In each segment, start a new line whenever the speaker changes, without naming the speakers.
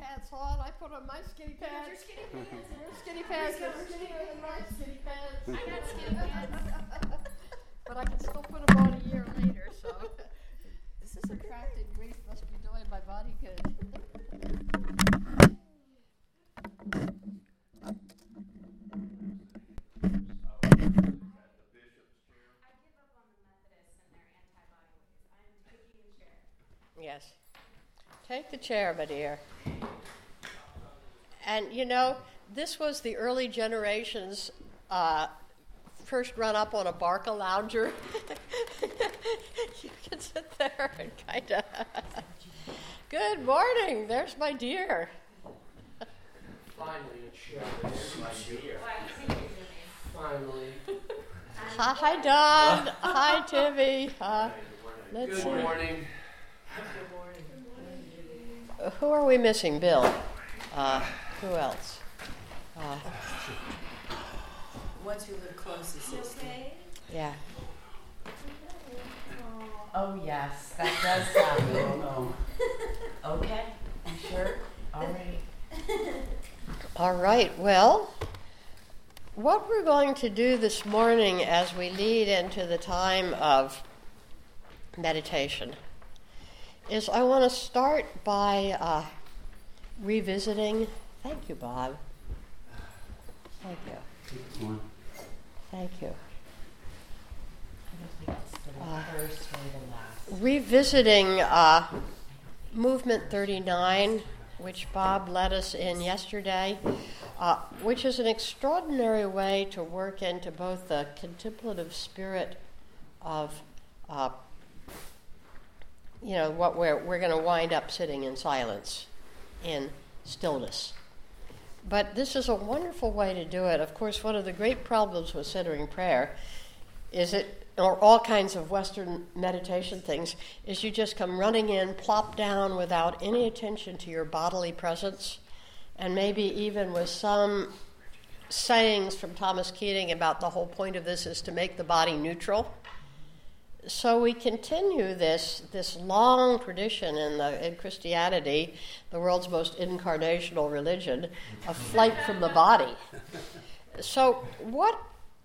pants on. I put on my skinny pants.
Your skinny pants.
Your skinny pants are skinnier than my skinny pants.
I got skinny pants.
But I can still put them on a year later, so this is attracted grief must be doing my body good. Yes. Take the chair, my dear. And you know, this was the early generation's first run up on a Barca lounger. You can sit there and kind of. Good morning. There's my dear.
Finally, a chair. There's my dear. Finally.
Hi, Don. Hi, Timmy. Let's
Good
see.
morning.
Who are we missing? Bill. Who else?
Ones who live closest.
Okay.
Yeah.
Oh, yes, that does sound good.
No.
Okay, you sure? All right.
All right. Well, what we're going to do this morning as we lead into the time of meditation is I want to start by revisiting. Thank you, Bob. Thank you. Thank you.
I don't think it's the first or the last.
Revisiting Movement 39, which Bob led us in yesterday, which is an extraordinary way to work into both the contemplative spirit of what we're going to wind up sitting in silence, in stillness. But this is a wonderful way to do it. Of course, one of the great problems with centering prayer is or all kinds of Western meditation things, is you just come running in, plop down without any attention to your bodily presence, and maybe even with some sayings from Thomas Keating about the whole point of this is to make the body neutral. So we continue this long tradition in Christianity, the world's most incarnational religion, of flight from the body. So what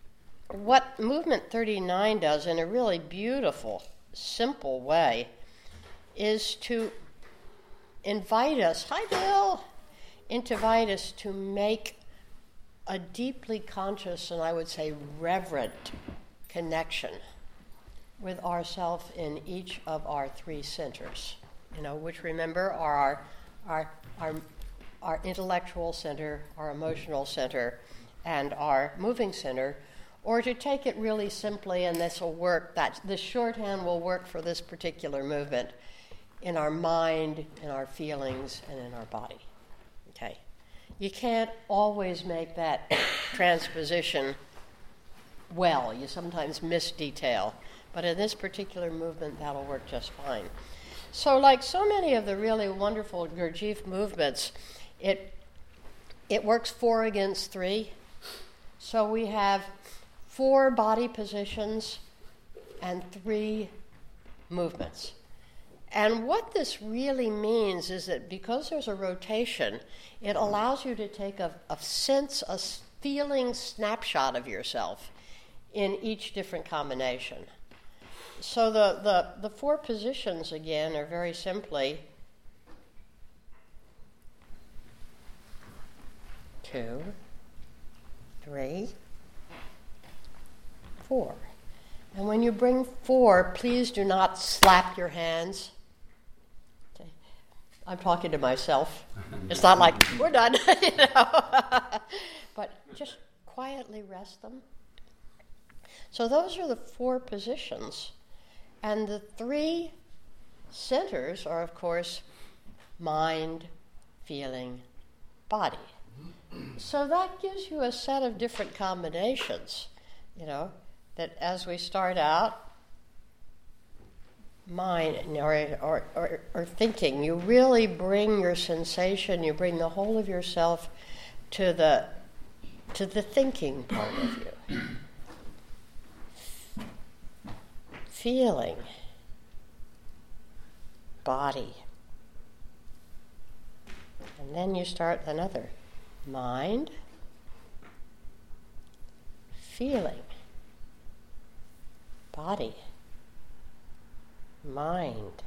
Movement 39 does in a really beautiful, simple way is to invite us, hi Bill, invite us to make a deeply conscious and I would say reverent connection with ourself in each of our three centers, which remember are our intellectual center, our emotional center, and our moving center. Or to take it really simply, and this will work, this shorthand will work for this particular movement, in our mind, in our feelings, and in our body. Okay? You can't always make that transposition well. You sometimes miss detail. But in this particular movement, that'll work just fine. So like so many of the really wonderful Gurdjieff movements, it works 4 against 3. So we have 4 body positions and 3 movements. And what this really means is that because there's a rotation, it allows you to take a feeling snapshot of yourself in each different combination. So the 4 positions, again, are very simply 2, 3, 4. And when you bring 4, please do not slap your hands. Okay. I'm talking to myself. It's not like, we're done, But just quietly rest them. So those are the 4 positions. And the 3 centers are, of course, mind, feeling, body. So that gives you a set of different combinations, that as we start out, mind or thinking, you really bring your sensation, you bring the whole of yourself to the thinking part of you. Feeling, body. And And then you start another. Mind, feeling, body, mind,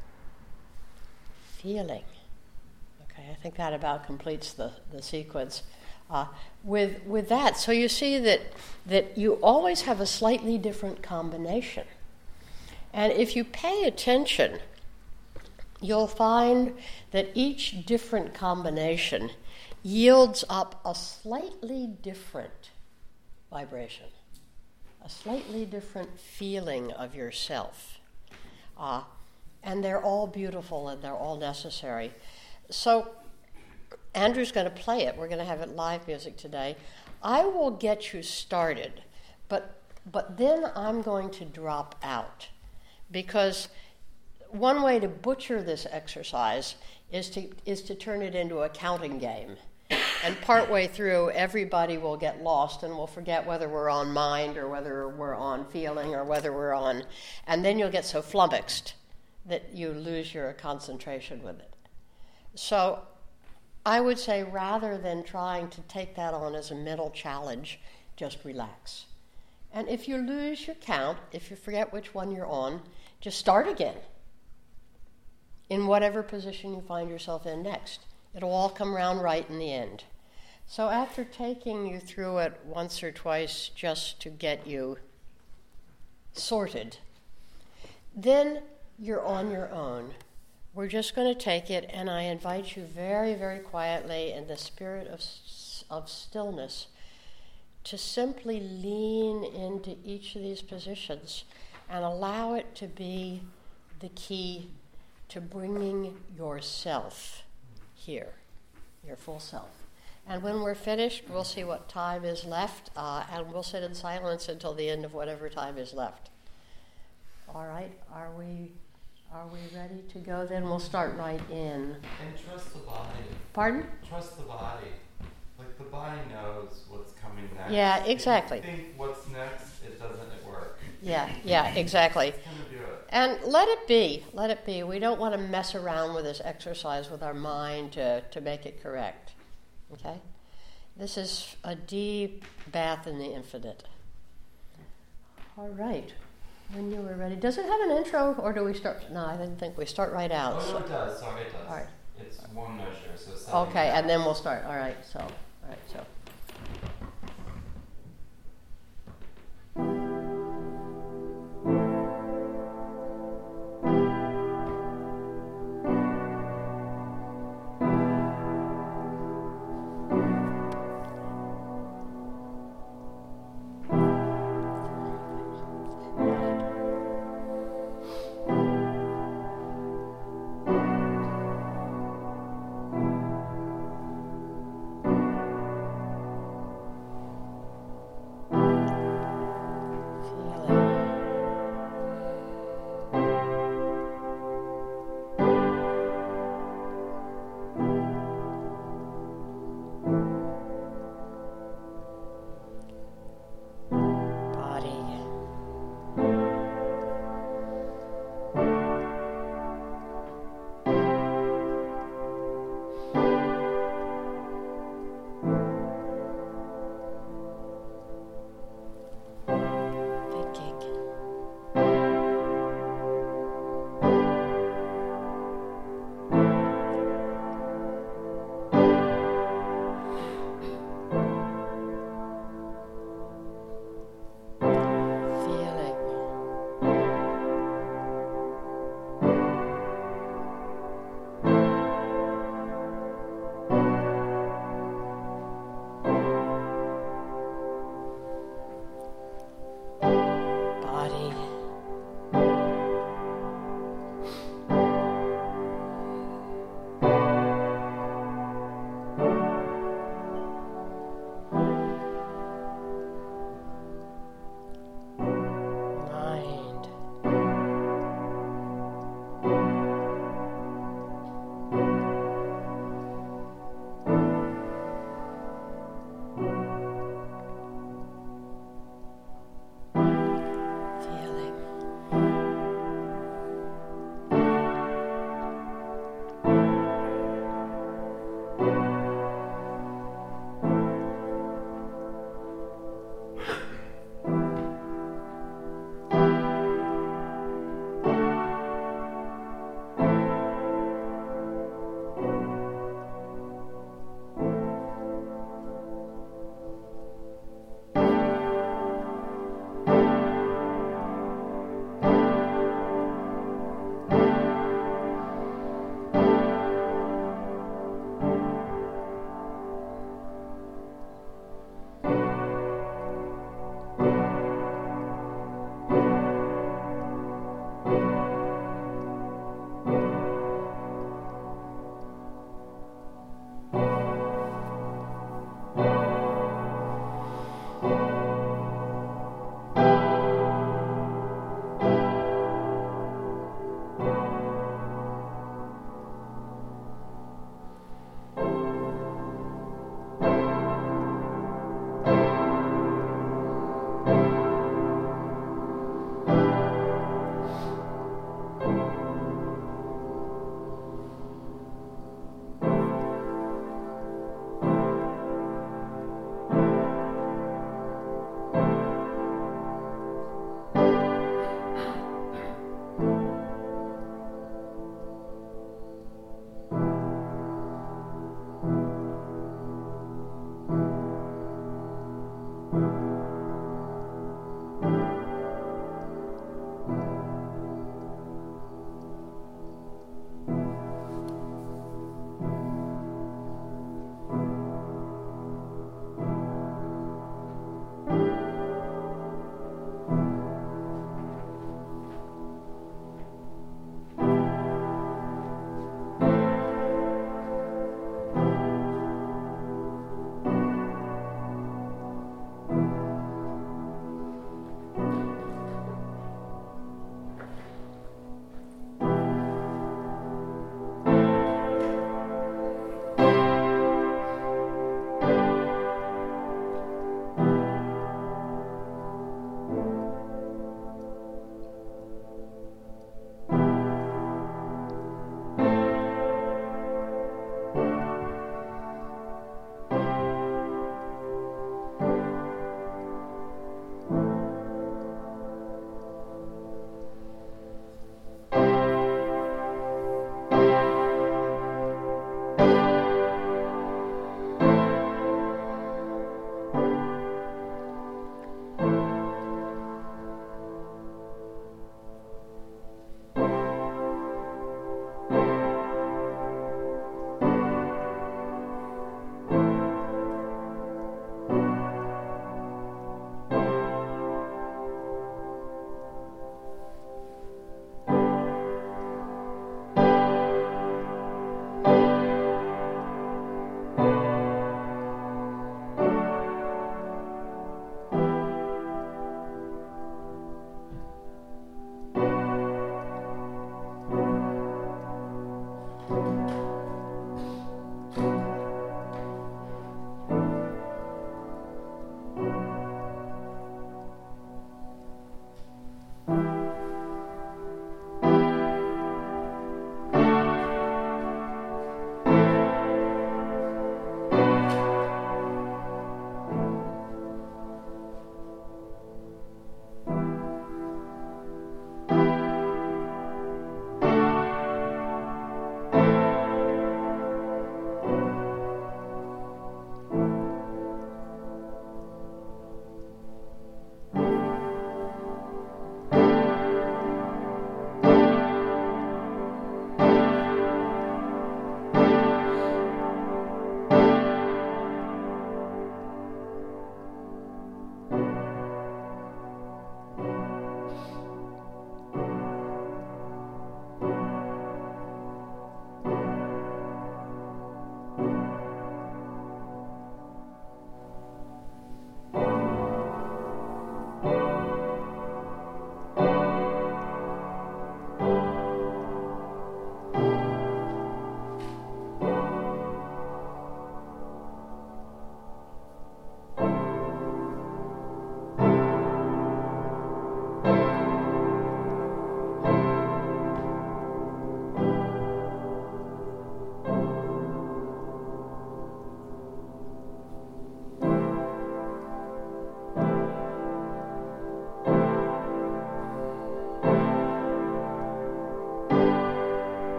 feeling. Okay, I think that about completes the sequence. With that, so you see that you always have a slightly different combination. And if you pay attention, you'll find that each different combination yields up a slightly different vibration, a slightly different feeling of yourself. And they're all beautiful and they're all necessary. So Andrew's going to play it. We're going to have it live music today. I will get you started, but then I'm going to drop out, because one way to butcher this exercise is to turn it into a counting game. And partway through, everybody will get lost and will forget whether we're on mind or whether we're on feeling or whether we're on... And then you'll get so flummoxed that you lose your concentration with it. So I would say, rather than trying to take that on as a mental challenge, just relax. And if you lose your count, if you forget which one you're on, just start again in whatever position you find yourself in next. It'll all come round right in the end. So after taking you through it once or twice just to get you sorted, then you're on your own. We're just going to take it, and I invite you very, very quietly in the spirit of stillness to simply lean into each of these positions and allow it to be the key to bringing yourself here, your full self. And when we're finished, we'll see what time is left, and we'll sit in silence until the end of whatever time is left. All right, are we ready to go? Then we'll start right in.
And trust the body.
Pardon?
Trust the body. Like, the body knows what's coming next.
Yeah, exactly.
If you think what's next, it doesn't work.
Yeah, exactly.
It's going to do it.
And let it be. We don't want to mess around with this exercise with our mind to make it correct. Okay? This is a deep bath in the infinite. All right. When you were ready. Does it have an intro, or do we start? No, I didn't think we start right out.
Oh, no, it does. Sorry, it does.
All right.
It's one measure, so 7.
Okay, and then we'll start. All right, so.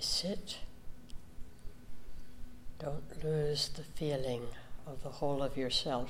sit, don't lose the feeling of the whole of yourself.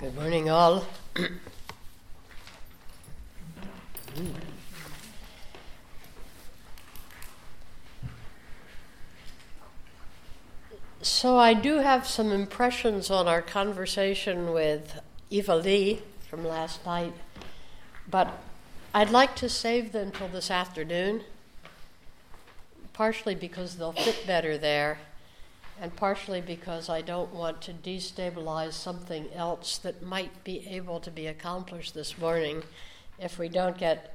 Good morning, all. So I do have some impressions on our conversation with Eva Lee from last night, but I'd like to save them till this afternoon, partially because they'll fit better there, and partially because I don't want to destabilize something else that might be able to be accomplished this morning if we don't get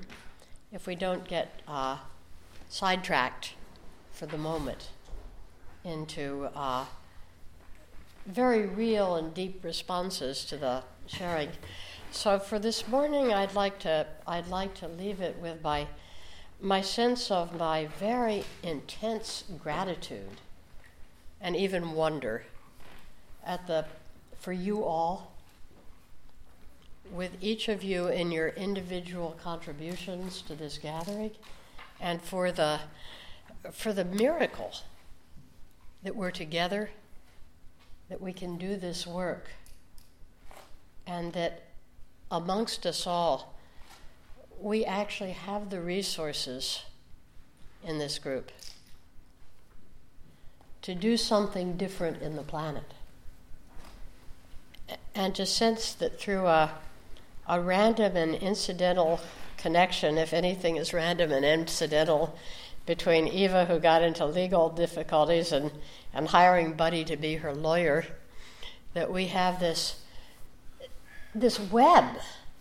sidetracked for the moment into very real and deep responses to the sharing. So for this morning, I'd like to leave it with my sense of my very intense gratitude and even wonder for you all, with each of you in your individual contributions to this gathering, and for the miracle that we're together, that we can do this work, and that amongst us all, we actually have the resources in this group to do something different in the planet. And to sense that through a random and incidental connection, if anything is random and incidental, between Eva, who got into legal difficulties, and hiring Buddy to be her lawyer, that we have this web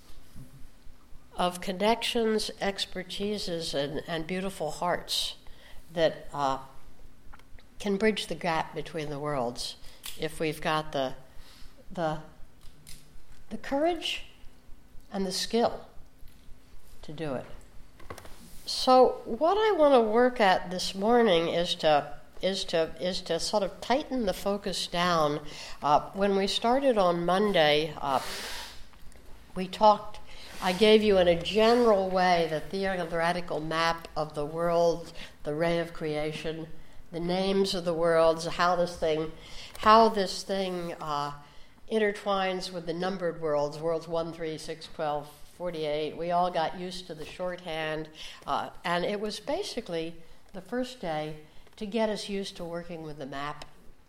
of connections, expertises, and beautiful hearts that can bridge the gap between the worlds if we've got the courage and the skill to do it. So what I want to work at this morning is to sort of tighten the focus down. When we started on Monday, I gave you in a general way the theoretical map of the world, the ray of creation, the names of the worlds, how this thing intertwines with the numbered worlds 1, 3, 6, 12, 48. We all got used to the shorthand, and it was basically the first day to get us used to working with the map.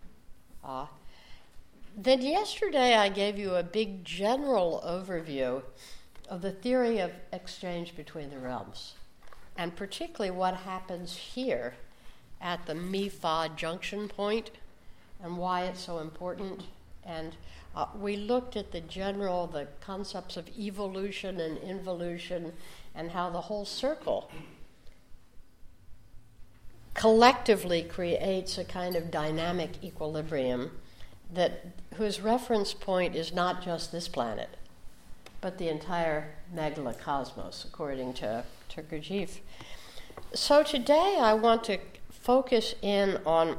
Then yesterday I gave you a big general overview of the theory of exchange between the realms, and particularly what happens here at the Mi-Fa junction point and why it's so important. And we looked at the concepts of evolution and involution, and how the whole circle collectively creates a kind of dynamic equilibrium whose reference point is not just this planet, but the entire megalocosmos, according to Gurdjieff. So today I want to focus in on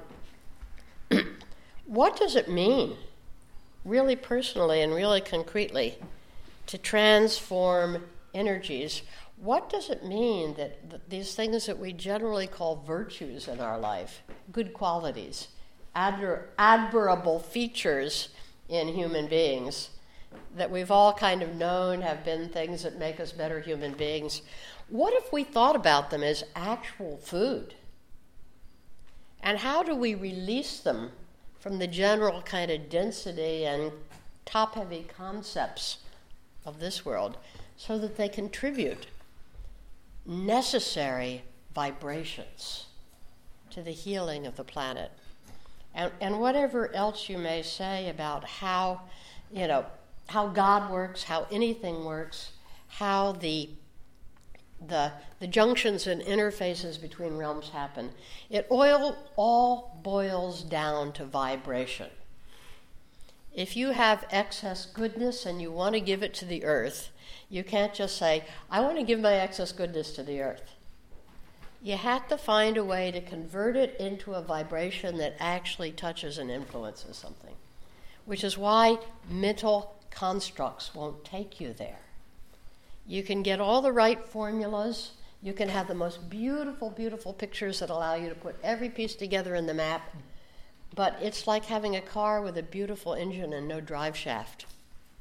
what does it mean, really personally and really concretely, to transform energies. What does it mean that these things that we generally call virtues in our life, good qualities, admirable features in human beings, that we've all kind of known have been things that make us better human beings, what if we thought about them as actual food? And how do we release them from the general kind of density and top-heavy concepts of this world so that they contribute necessary vibrations to the healing of the planet? And whatever else you may say about how God works, how anything works, how the junctions and interfaces between realms happen, it all boils down to vibration. If you have excess goodness and you want to give it to the earth, you can't just say, I want to give my excess goodness to the earth. You have to find a way to convert it into a vibration that actually touches and influences something, which is why mental constructs won't take you there. You can get all the right formulas. You can have the most beautiful, beautiful pictures that allow you to put every piece together in the map. But it's like having a car with a beautiful engine and no drive shaft.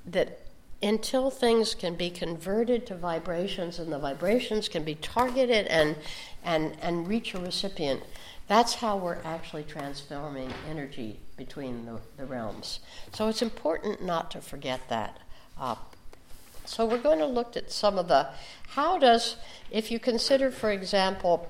that until things can be converted to vibrations and the vibrations can be targeted and reach a recipient, that's how we're actually transforming energy between the realms. So it's important not to forget that. So we're going to look at some of the, if you consider, for example,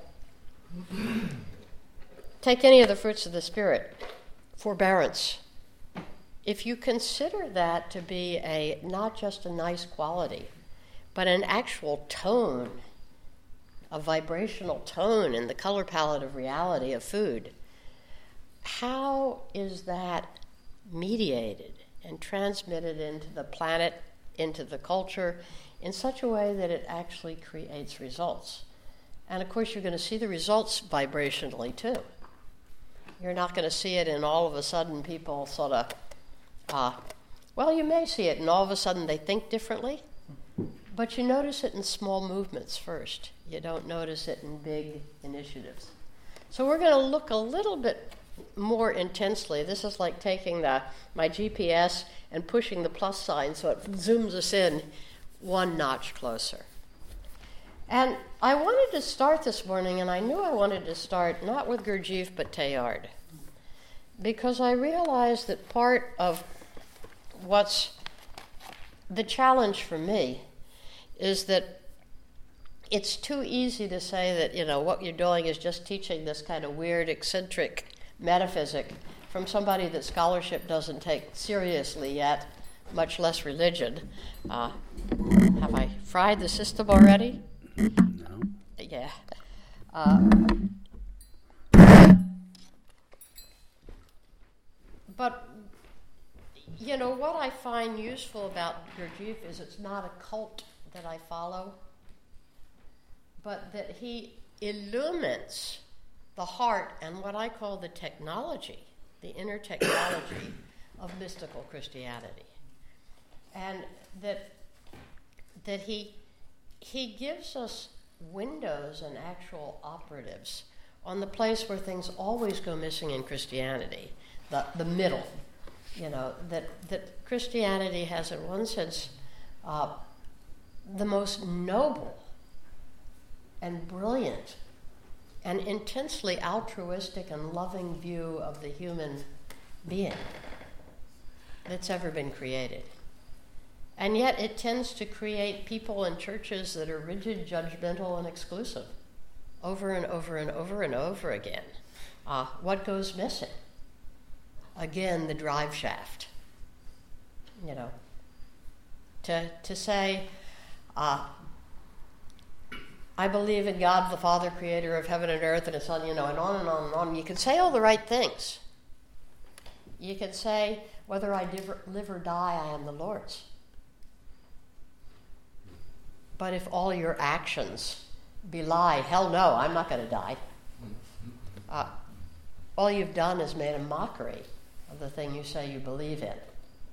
take any of the fruits of the Spirit, forbearance. If you consider that to be not just a nice quality, but an actual tone, a vibrational tone in the color palette of reality of food, how is that mediated and transmitted into the planet, into the culture, in such a way that it actually creates results? And of course, you're going to see the results vibrationally too. You're not going to see it in all of a sudden people sort of, you may see it and all of a sudden they think differently, but you notice it in small movements first. You don't notice it in big initiatives. So we're going to look a little bit more intensely. This is like taking my GPS and pushing the plus sign so it zooms us in one notch closer. And I wanted to start this morning, and I knew I wanted to start not with Gurdjieff but Teilhard, because I realized that part of what's the challenge for me is that it's too easy to say that, what you're doing is just teaching this kind of weird, eccentric metaphysic from somebody that scholarship doesn't take seriously yet, much less religion. Have I fried the system already?
No.
Yeah. But, what I find useful about Gurdjieff is it's not a cult that I follow, but that he illumines the heart and what I call the technology, the inner technology of mystical Christianity. And that he gives us windows and actual operatives on the place where things always go missing in Christianity, the middle. That Christianity has, in one sense, the most noble and brilliant and intensely altruistic and loving view of the human being that's ever been created. And yet it tends to create people in churches that are rigid, judgmental, and exclusive over and over and over and over again. What goes missing? Again, the drive shaft. To say, I believe in God the Father, creator of heaven and earth, and His Son, and on and on and on. You can say all the right things. You can say, whether I live or die, I am the Lord's. But if all your actions belie, hell no, I'm not going to die. All you've done is made a mockery of the thing you say you believe in.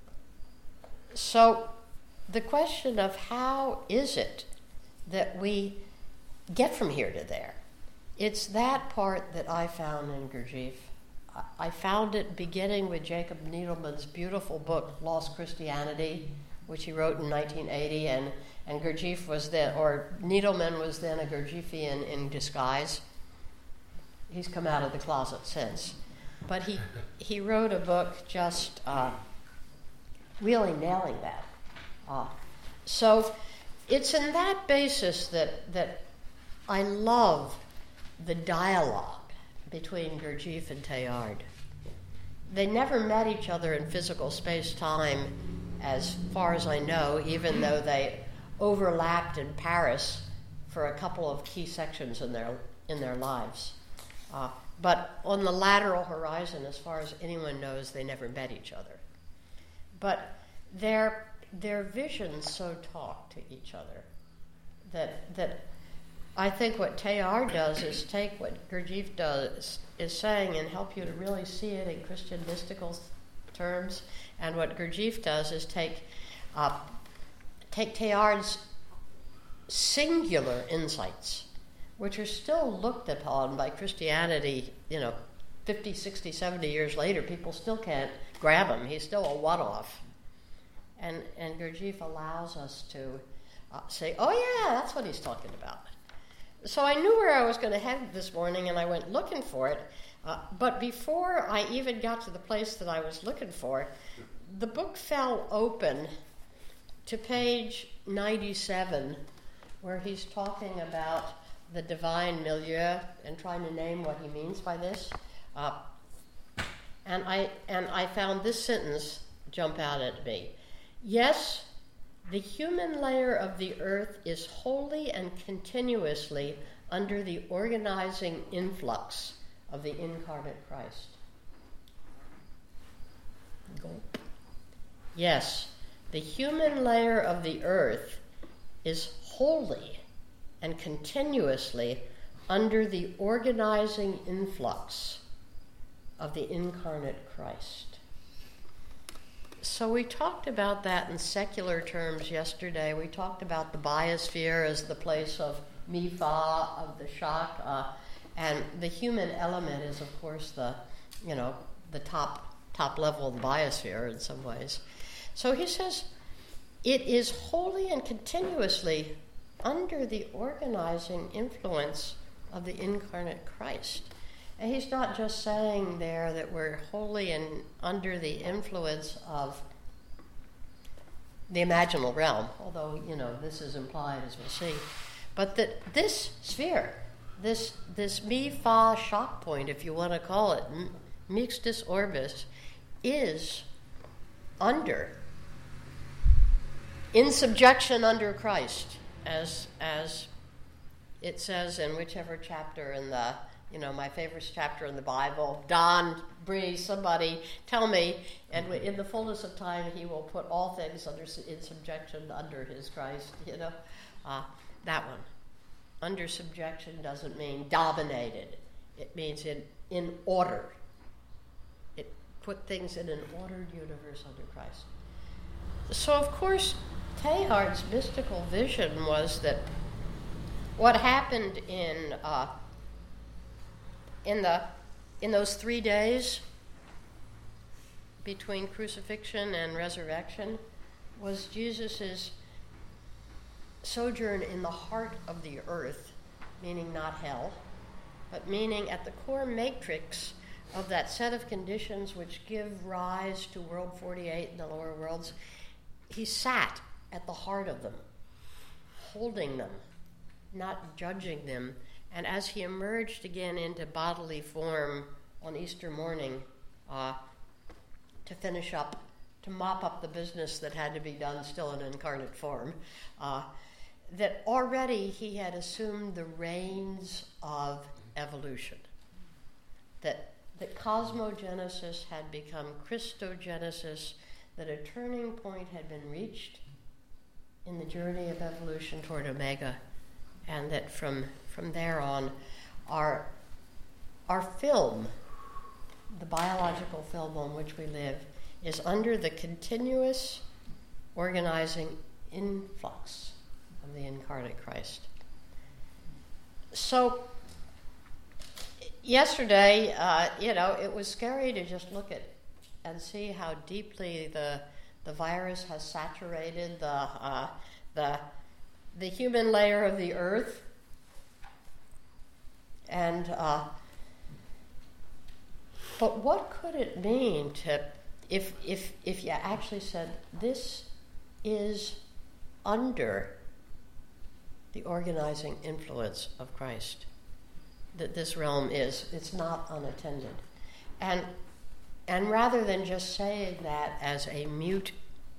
So the question of how is it that we get from here to there, it's that part that I found in Gurdjieff. I found it beginning with Jacob Needleman's beautiful book, Lost Christianity, which he wrote in 1980, and Gurdjieff was then, or Needleman was then a Gurdjieffian in disguise. He's come out of the closet since. But he wrote a book just really nailing that. So it's in that basis that I love the dialogue between Gurdjieff and Teilhard. They never met each other in physical space-time, as far as I know, even though they overlapped in Paris for a couple of key sections in their lives. But on the lateral horizon, as far as anyone knows, they never met each other. But their visions so talk to each other that I think what Teilhard does is take what Gurdjieff is saying and help you to really see it in Christian mystical terms. And what Gurdjieff does is take Teilhard's singular insights, which are still looked upon by Christianity, 50, 60, 70 years later. People still can't grab him. He's still a one-off. And Gurdjieff allows us to say, oh yeah, that's what he's talking about. So I knew where I was going to head this morning, and I went looking for it. But before I even got to the place that I was looking for, the book fell open to page 97, where he's talking about the divine milieu and trying to name what he means by this. And I found this sentence jump out at me. Yes, the human layer of the earth is wholly and continuously under the organizing influx of the incarnate Christ. Gulp. Yes, the human layer of the earth is wholly and continuously under the organizing influx of the incarnate Christ. So we talked about that in secular terms yesterday. We talked about the biosphere as the place of Mifa, of the Shak, and the human element is, of course, the top level of the biosphere in some ways. So he says, it is wholly and continuously under the organizing influence of the incarnate Christ. And he's not just saying there that we're wholly and under the influence of the imaginal realm, although, this is implied, as we'll see, but that this sphere, this mi-fa shock point, if you want to call it, mixtus orbis, is in subjection under Christ, as it says in whichever chapter in the, my favorite chapter in the Bible. Don, Bree, somebody tell me, and in the fullness of time he will put all things in subjection under his Christ, that one. Under subjection doesn't mean dominated. It means in order. It put things in an ordered universe under Christ. So, of course, Teilhard's mystical vision was that what happened in those 3 days between crucifixion and resurrection was Jesus' sojourn in the heart of the earth, meaning not hell, but meaning at the core matrix of that set of conditions which give rise to World 48 and the lower worlds. He sat at the heart of them, holding them, not judging them. And as he emerged again into bodily form on Easter morning to finish up, to mop up the business that had to be done still in incarnate form, that already he had assumed the reins of evolution, that cosmogenesis had become Christogenesis, that a turning point had been reached in the journey of evolution toward Omega, and that from there on, our film, the biological film on which we live, is under the continuous organizing influx of the incarnate Christ. So, yesterday, it was scary to just look at and see how deeply the virus has saturated the human layer of the earth, and but what could it mean to if you actually said this is under the organizing influence of Christ, that this realm it's not unattended, and rather than just saying that as a mute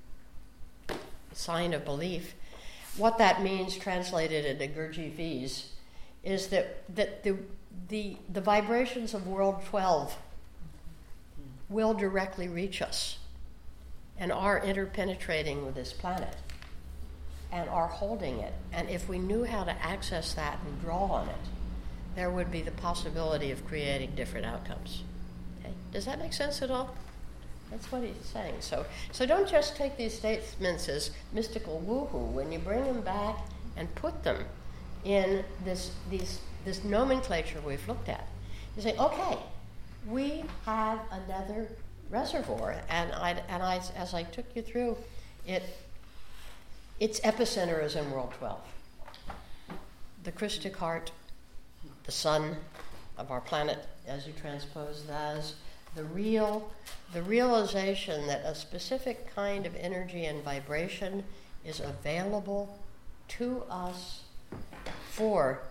sign of belief, what that means translated into Gurdjieffese is that the vibrations of World 12 will directly reach us and are interpenetrating with this planet and are holding it. And if we knew how to access that and draw on it, there would be the possibility of creating different outcomes. Okay? Does that make sense at all? That's what he's saying. So don't just take these statements as mystical woohoo. When you bring them back and put them in this nomenclature we've looked at, you say, okay, we have another reservoir. And I, as I took you through its epicenter is in World 12. The Christic heart, the sun of our planet, as you transpose that, as the realization that a specific kind of energy and vibration is available to us for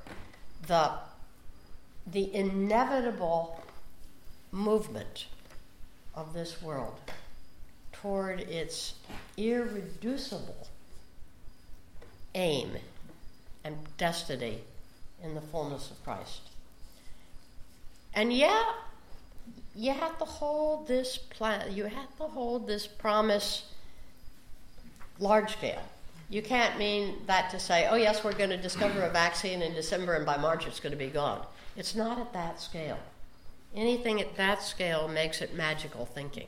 the inevitable movement of this world toward its irreducible aim and destiny in the fullness of Christ. And yeah, you have to hold this promise large scale. You can't mean that to say, oh yes, we're going to discover a vaccine in December and by March it's going to be gone. It's not at that scale. Anything at that scale makes it magical thinking.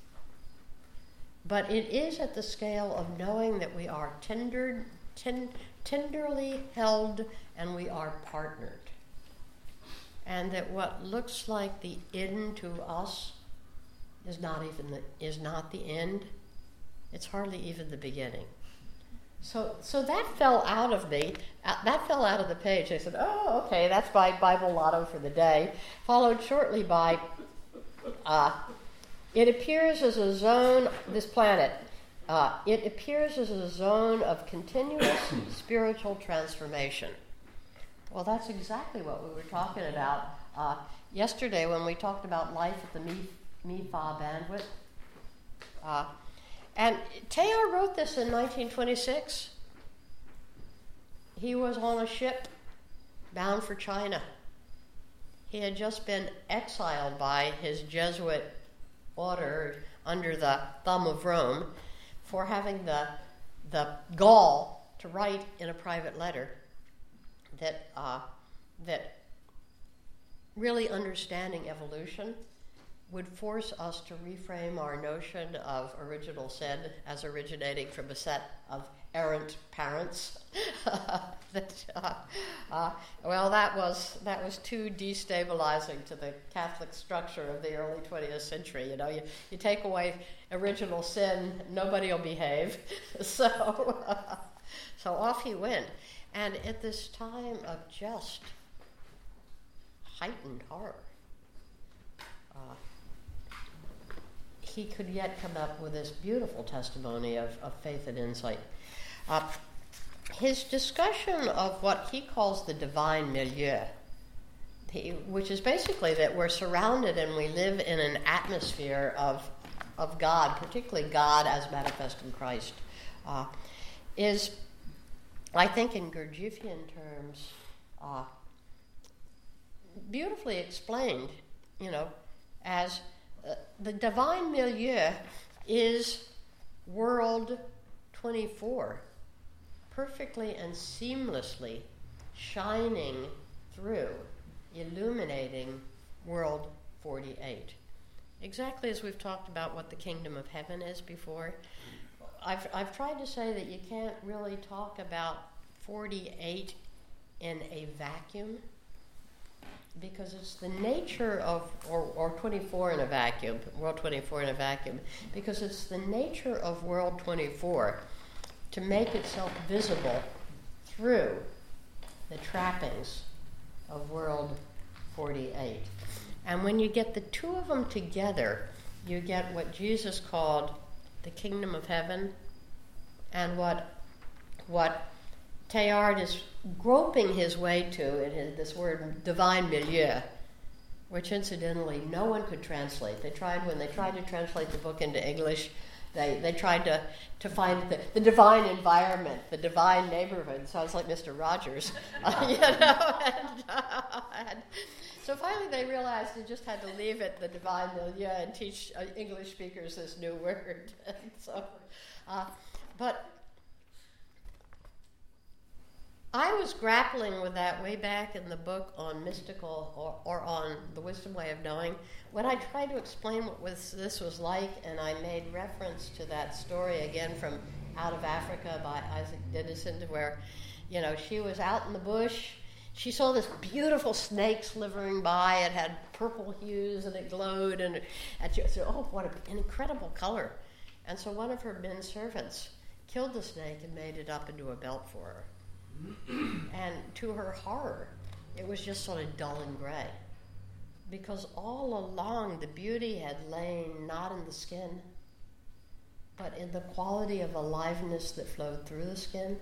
But it is at the scale of knowing that we are tenderly held and we are partnered. And that what looks like the end to us is not the end. It's hardly even the beginning. So that fell out of me. That fell out of the page. I said, oh, okay, that's my Bible lotto for the day. Followed shortly by, it appears as a zone, this planet, it appears as a zone of continuous spiritual transformation. Well, that's exactly what we were talking about yesterday when we talked about life at the MIFA bandwidth. And Teilhard wrote this in 1926. He was on a ship bound for China. He had just been exiled by his Jesuit order under the thumb of Rome for having the gall to write in a private letter that really understanding evolution would force us to reframe our notion of original sin as originating from a set of errant parents. That was too destabilizing to the Catholic structure of the early 20th century. You know, you take away original sin, nobody will behave. So off he went. And at this time of just heightened horror, he could yet come up with this beautiful testimony of faith and insight. His discussion of what he calls the divine milieu, which is basically that we're surrounded and we live in an atmosphere of God, particularly God as manifest in Christ, is, I think in Gurdjieffian terms, beautifully explained, as the divine milieu is world 24, perfectly and seamlessly shining through, illuminating world 48. Exactly as we've talked about what the kingdom of heaven is before. I've tried to say that you can't really talk about 48 in a vacuum, because it's the nature of, or 24 in a vacuum, world 24 in a vacuum, because it's the nature of world 24 to make itself visible through the trappings of world 48. And when you get the two of them together, you get what Jesus called the kingdom of heaven, and what Teilhard is groping his way to in this word divine milieu, which incidentally no one could translate. When they tried to translate the book into English, they tried to find the divine environment, the divine neighborhood. Sounds like Mr. Rogers, and so finally they realized they just had to leave it the divine milieu and teach English speakers this new word. But I was grappling with that way back in the book on mystical or on the wisdom way of knowing, when I tried to explain what this was like, and I made reference to that story again from Out of Africa by Isaac Dinesen, where, she was out in the bush. She saw this beautiful snake slithering by. It had purple hues and it glowed, and she said, "Oh, what an incredible color!" And so one of her men servants killed the snake and made it up into a belt for her. And to her horror, it was just sort of dull and gray. Because all along the beauty had lain not in the skin, but in the quality of aliveness that flowed through the skin.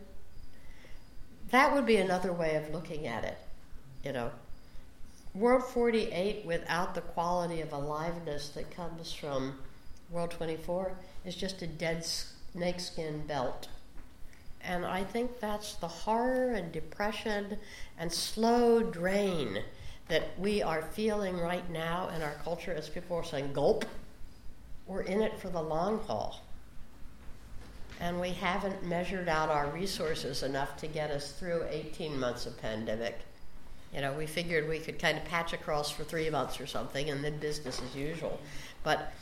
That would be another way of looking at it, you know. World 48 without the quality of aliveness that comes from World 24 is just a dead snakeskin belt. And I think that's the horror and depression and slow drain that we are feeling right now in our culture, as people are saying, gulp. We're in it for the long haul. And we haven't measured out our resources enough to get us through 18 months of pandemic. You know, we figured we could kind of patch across for 3 months or something and then business as usual. But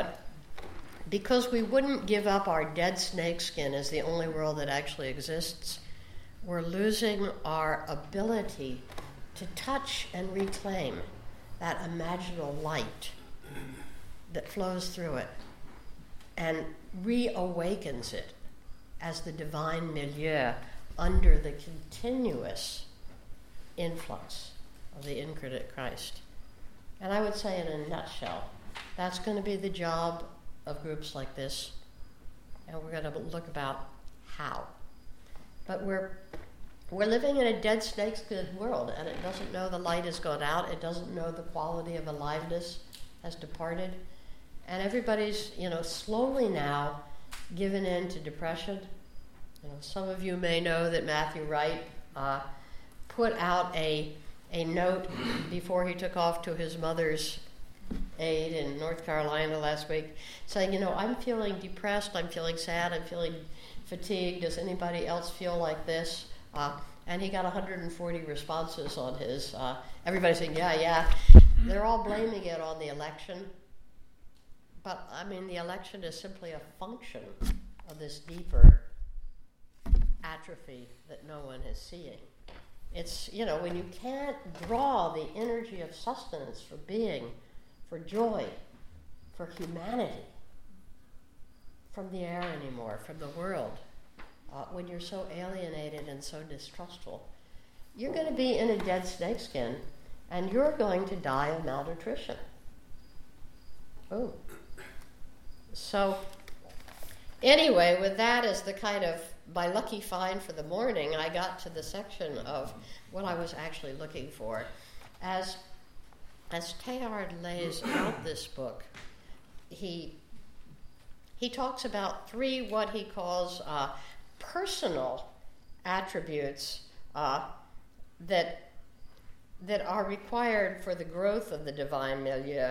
because we wouldn't give up our dead snakeskin as the only world that actually exists, we're losing our ability to touch and reclaim that imaginal light that flows through it and reawakens it as the divine milieu under the continuous influx of the incarnate Christ. And I would say in a nutshell, that's going to be the job of groups like this, and we're going to look about how. But we're living in a dead snakeskin world, and it doesn't know the light has gone out. It doesn't know the quality of aliveness has departed. And everybody's, slowly now given in to depression. Some of you may know that Matthew Wright put out a note before he took off to his mother's aid in North Carolina last week, saying, I'm feeling depressed, I'm feeling sad, I'm feeling fatigued. Does anybody else feel like this? And he got 140 responses on his. Everybody saying, yeah. They're all blaming it on the election. But, the election is simply a function of this deeper atrophy that no one is seeing. It's, when you can't draw the energy of sustenance for being, for joy, for humanity, from the air anymore, from the world, when you're so alienated and so distrustful, you're going to be in a dead snakeskin, and you're going to die of malnutrition. Oh. So, anyway, with that as the kind of, by lucky find for the morning, I got to the section of what I was actually looking for. As Teilhard lays out this book, he talks about 3 what he calls personal attributes that are required for the growth of the divine milieu.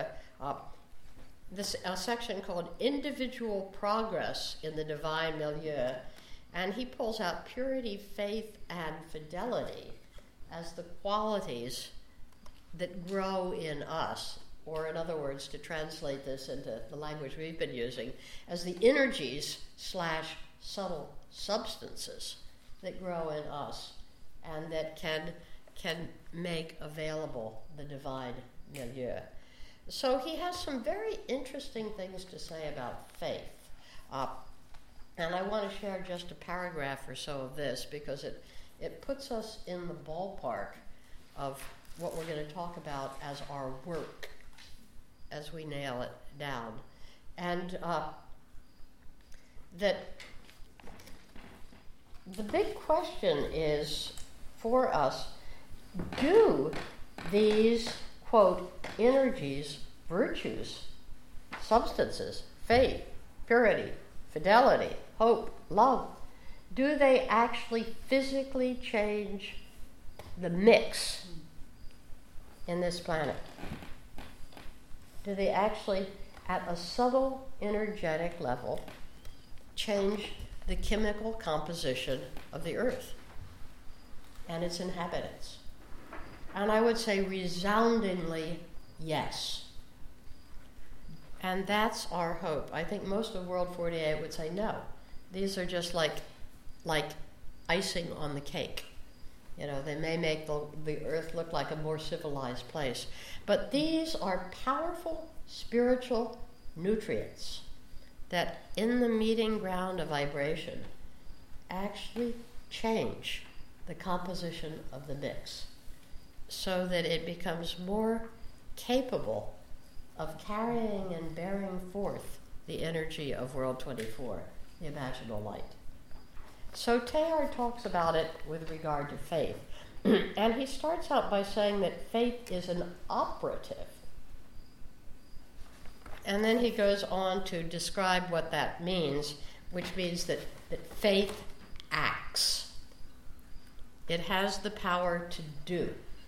This section called Individual Progress in the Divine Milieu, and he pulls out purity, faith, and fidelity as the qualities that grow in us, or in other words, to translate this into the language we've been using, as the energies / subtle substances that grow in us and that can make available the divine milieu. So he has some very interesting things to say about faith. And I want to share just a paragraph or so of this because it puts us in the ballpark of what we're going to talk about as our work as we nail it down. And that the big question is for us, do these, quote, energies, virtues, substances, faith, purity, fidelity, hope, love, do they actually physically change the mix in this planet? Do they actually, at a subtle energetic level, change the chemical composition of the earth and its inhabitants? And I would say resoundingly yes. And that's our hope. I think most of World 48 would say no. These are just like icing on the cake. They may make the earth look like a more civilized place. But these are powerful spiritual nutrients that in the meeting ground of vibration actually change the composition of the mix so that it becomes more capable of carrying and bearing forth the energy of World 24, the imaginal light. So Teilhard talks about it with regard to faith. And he starts out by saying that faith is an operative. And then he goes on to describe what that means, which means that faith acts. It has the power to do.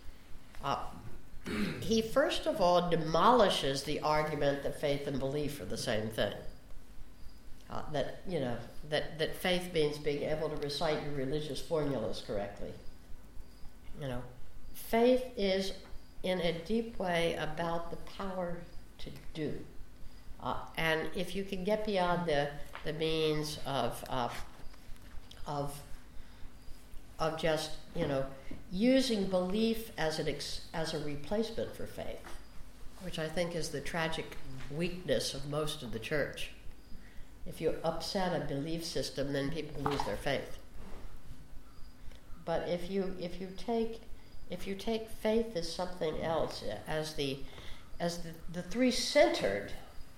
He first of all demolishes the argument that faith and belief are the same thing. That faith means being able to recite your religious formulas correctly. Faith is in a deep way about the power to do. And if you can get beyond the means of just using belief as a replacement for faith, which I think is the tragic weakness of most of the church. If you upset a belief system, then people lose their faith. But if you take faith as something else, as the three-centered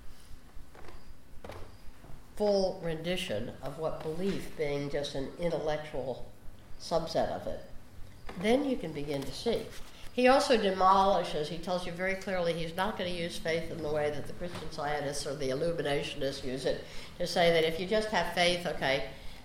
full rendition of what belief being just an intellectual subset of it, then you can begin to see. He also demolishes, he tells you very clearly he's not going to use faith in the way that the Christian Scientists or the Illuminationists use it, to say that if you just have faith, okay,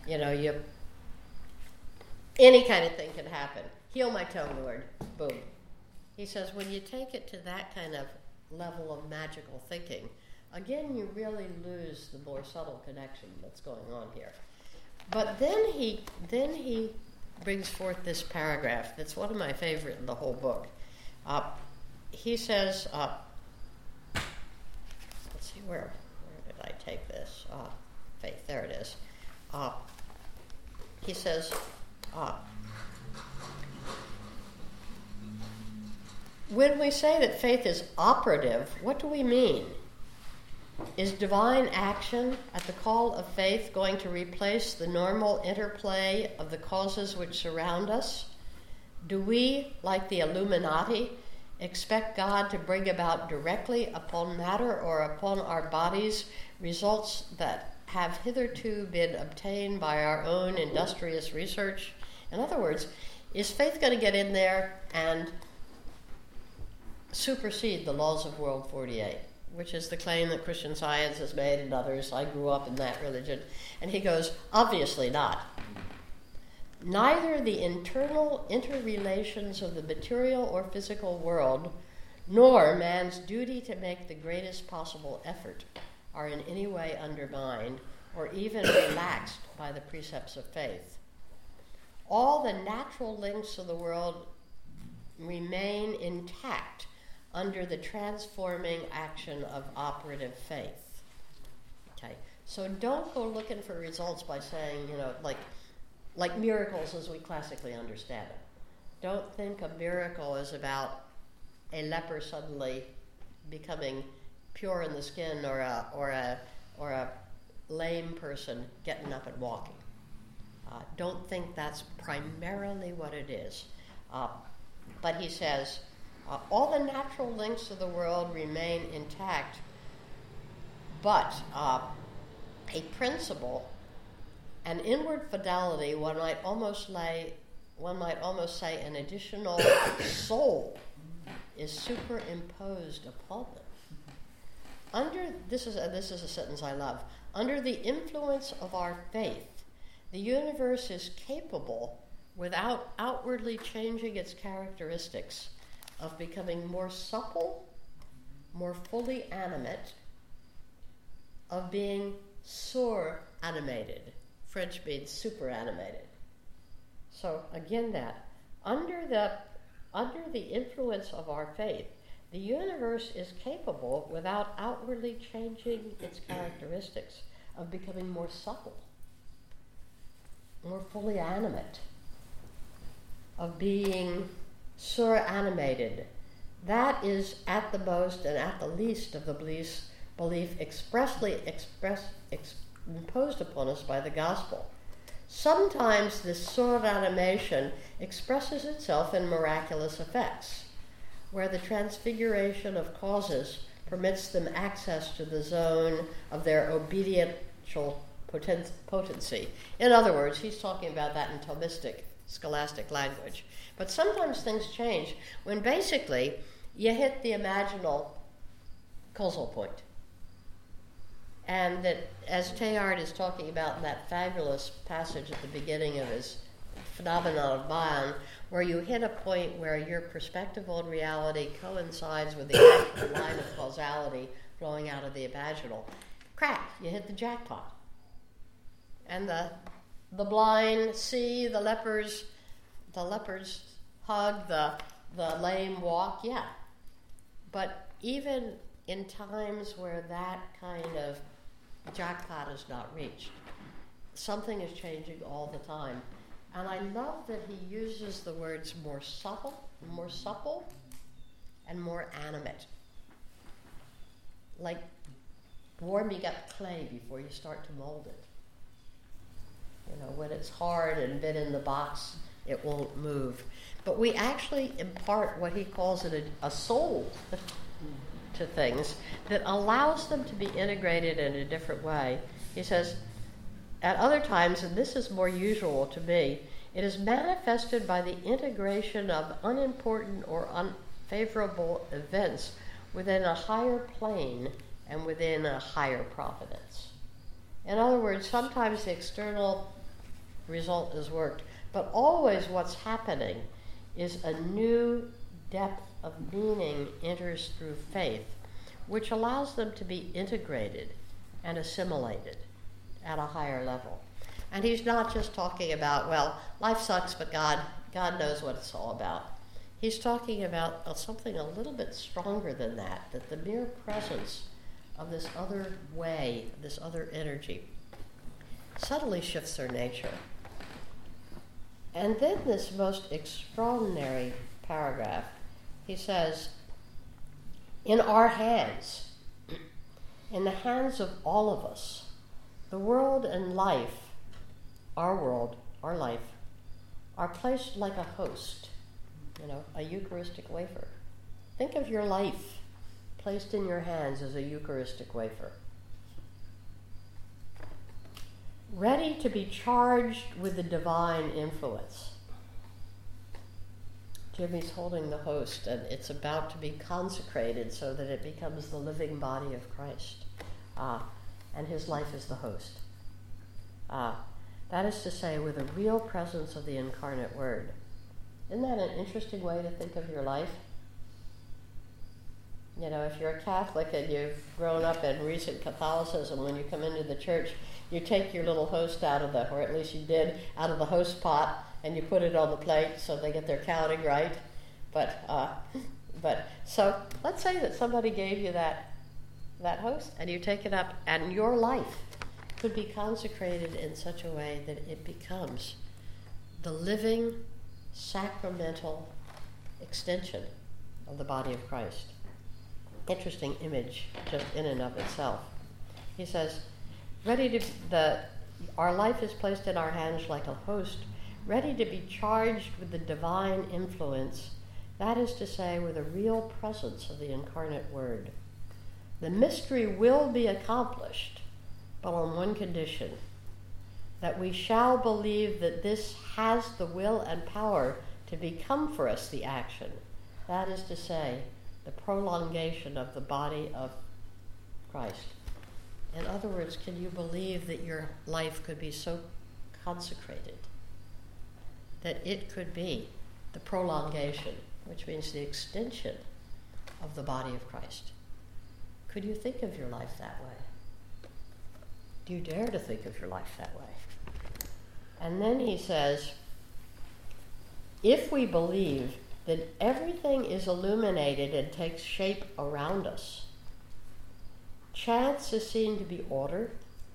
any kind of thing can happen. Heal my tongue, Lord. Boom. He says when you take it to that kind of level of magical thinking, again, you really lose the more subtle connection that's going on here. But then he brings forth this paragraph that's one of my favorite in the whole book. He says, let's see, where did I take this? Faith, there it is. He says, when we say that faith is operative, what do we mean? Is divine action at the call of faith going to replace the normal interplay of the causes which surround us? Do we, like the Illuminati, expect God to bring about directly upon matter or upon our bodies results that have hitherto been obtained by our own industrious research? In other words, is faith going to get in there and supersede the laws of World 48? Which is the claim that Christian Science has made and others. I grew up in that religion. And he goes, obviously not. Neither the internal interrelations of the material or physical world, nor man's duty to make the greatest possible effort are in any way undermined or even relaxed by the precepts of faith. All the natural links of the world remain intact under the transforming action of operative faith. Okay, so don't go looking for results by saying, like miracles as we classically understand it. Don't think a miracle is about a leper suddenly becoming pure in the skin or a lame person getting up and walking. Don't think that's primarily what it is. But he says, all the natural links of the world remain intact, but a principle, an inward fidelity, one might almost say an additional soul is superimposed upon them. This is a sentence I love. Under the influence of our faith, the universe is capable, without outwardly changing its characteristics, of becoming more supple, more fully animate, of being sur-animated. French means super animated. So again, that under the influence of our faith, the universe is capable, without outwardly changing its characteristics, of becoming more supple, more fully animate, of being sur-animated. That is at the most and at the least of the belief expressly imposed upon us by the gospel. Sometimes this sort of animation expresses itself in miraculous effects, where the transfiguration of causes permits them access to the zone of their obediential potency. In other words, he's talking about that in Thomistic, scholastic language. But sometimes things change when basically you hit the imaginal causal point. And that, as Teilhard is talking about in that fabulous passage at the beginning of his Phenomenon of Bion, where you hit a point where your perspective on reality coincides with the actual line of causality flowing out of the imaginal. Crack, you hit the jackpot. And the blind see, the lepers hug, the lame walk, yeah. But even in times where that kind of jackpot is not reached, something is changing all the time. And I love that he uses the words more supple, and more animate. Like warming up clay before you start to mold it. You know, when it's hard and been in the box, it won't move. But we actually impart what he calls a soul to things that allows them to be integrated in a different way. He says, at other times, and this is more usual to me, it is manifested by the integration of unimportant or unfavorable events within a higher plane and within a higher providence. In other words, sometimes the external result is worked, but always what's happening is a new depth of meaning enters through faith, which allows them to be integrated and assimilated at a higher level. And he's not just talking about, well, life sucks, but God knows what it's all about. He's talking about something a little bit stronger than that the mere presence of this other way, this other energy, subtly shifts their nature. And then this most extraordinary paragraph, he says, in our hands, in the hands of all of us, the world and life, our world, our life, are placed like a host, a Eucharistic wafer. Think of your life placed in your hands as a Eucharistic wafer. Ready to be charged with the divine influence. Jimmy's holding the host, and it's about to be consecrated so that it becomes the living body of Christ. And his life is the host. That is to say, with a real presence of the incarnate Word. Isn't that an interesting way to think of your life? If you're a Catholic and you've grown up in recent Catholicism, when you come into the church, you take your little host out of or at least you did, out of the host pot, and you put it on the plate so they get their counting right. But so let's say that somebody gave you that host, and you take it up, and your life could be consecrated in such a way that it becomes the living, sacramental extension of the body of Christ. Interesting image just in and of itself. He says, our life is placed in our hands like a host, ready to be charged with the divine influence, that is to say, with a real presence of the incarnate Word. The mystery will be accomplished, but on one condition, that we shall believe that this has the will and power to become for us the action, that is to say, the prolongation of the body of Christ. In other words, can you believe that your life could be so consecrated that it could be the prolongation, which means the extension of the body of Christ? Could you think of your life that way? Do you dare to think of your life that way? And then he says, if we believe that everything is illuminated and takes shape around us, chance is seen to be order,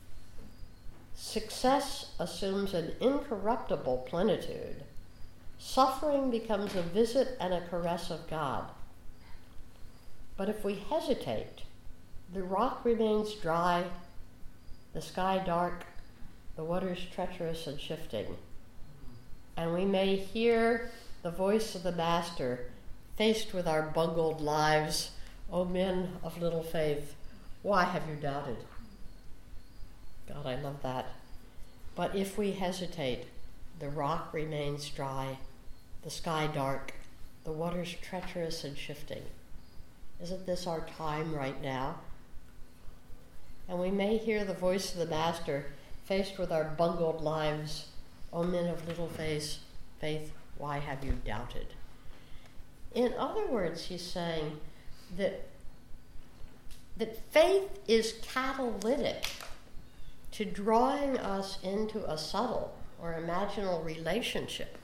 success assumes an incorruptible plenitude, suffering becomes a visit and a caress of God. But if we hesitate, the rock remains dry, the sky dark, the water's treacherous and shifting. And we may hear the voice of the Master, faced with our bungled lives, O men of little faith, why have you doubted? God, I love that. But if we hesitate, the rock remains dry, the sky dark, the water's treacherous and shifting. Isn't this our time right now? And we may hear the voice of the Master, faced with our bungled lives, O men of little faith, why have you doubted? In other words, he's saying that faith is catalytic to drawing us into a subtle or imaginal relationship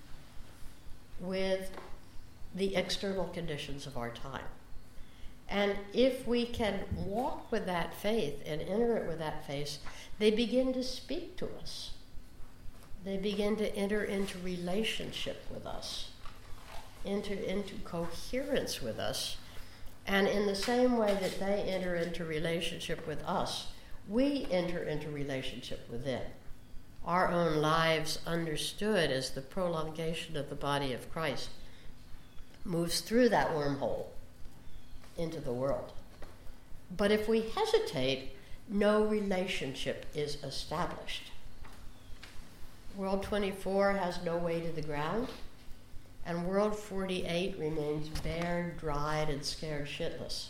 with the external conditions of our time. And if we can walk with that faith and enter it with that faith, they begin to speak to us. They begin to enter into relationship with us, into coherence with us. And in the same way that they enter into relationship with us, we enter into relationship with them. Our own lives understood as the prolongation of the body of Christ moves through that wormhole into the world. But if we hesitate, no relationship is established. World 24 has no way to the ground, and World 48 remains bare, dried, and scared shitless.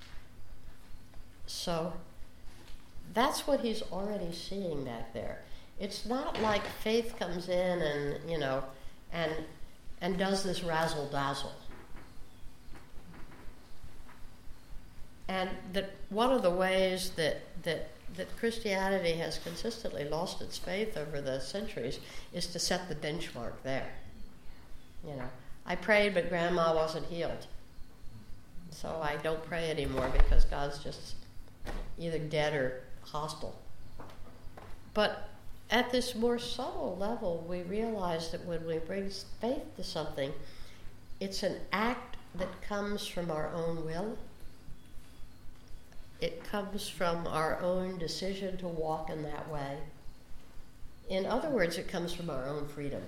So that's what he's already seeing back there. It's not like faith comes in and does this razzle-dazzle. And that one of the ways that Christianity has consistently lost its faith over the centuries is to set the benchmark there. I prayed, but Grandma wasn't healed. So I don't pray anymore because God's just either dead or hostile. But at this more subtle level, we realize that when we bring faith to something, it's an act that comes from our own will. It comes from our own decision to walk in that way. In other words, it comes from our own freedom.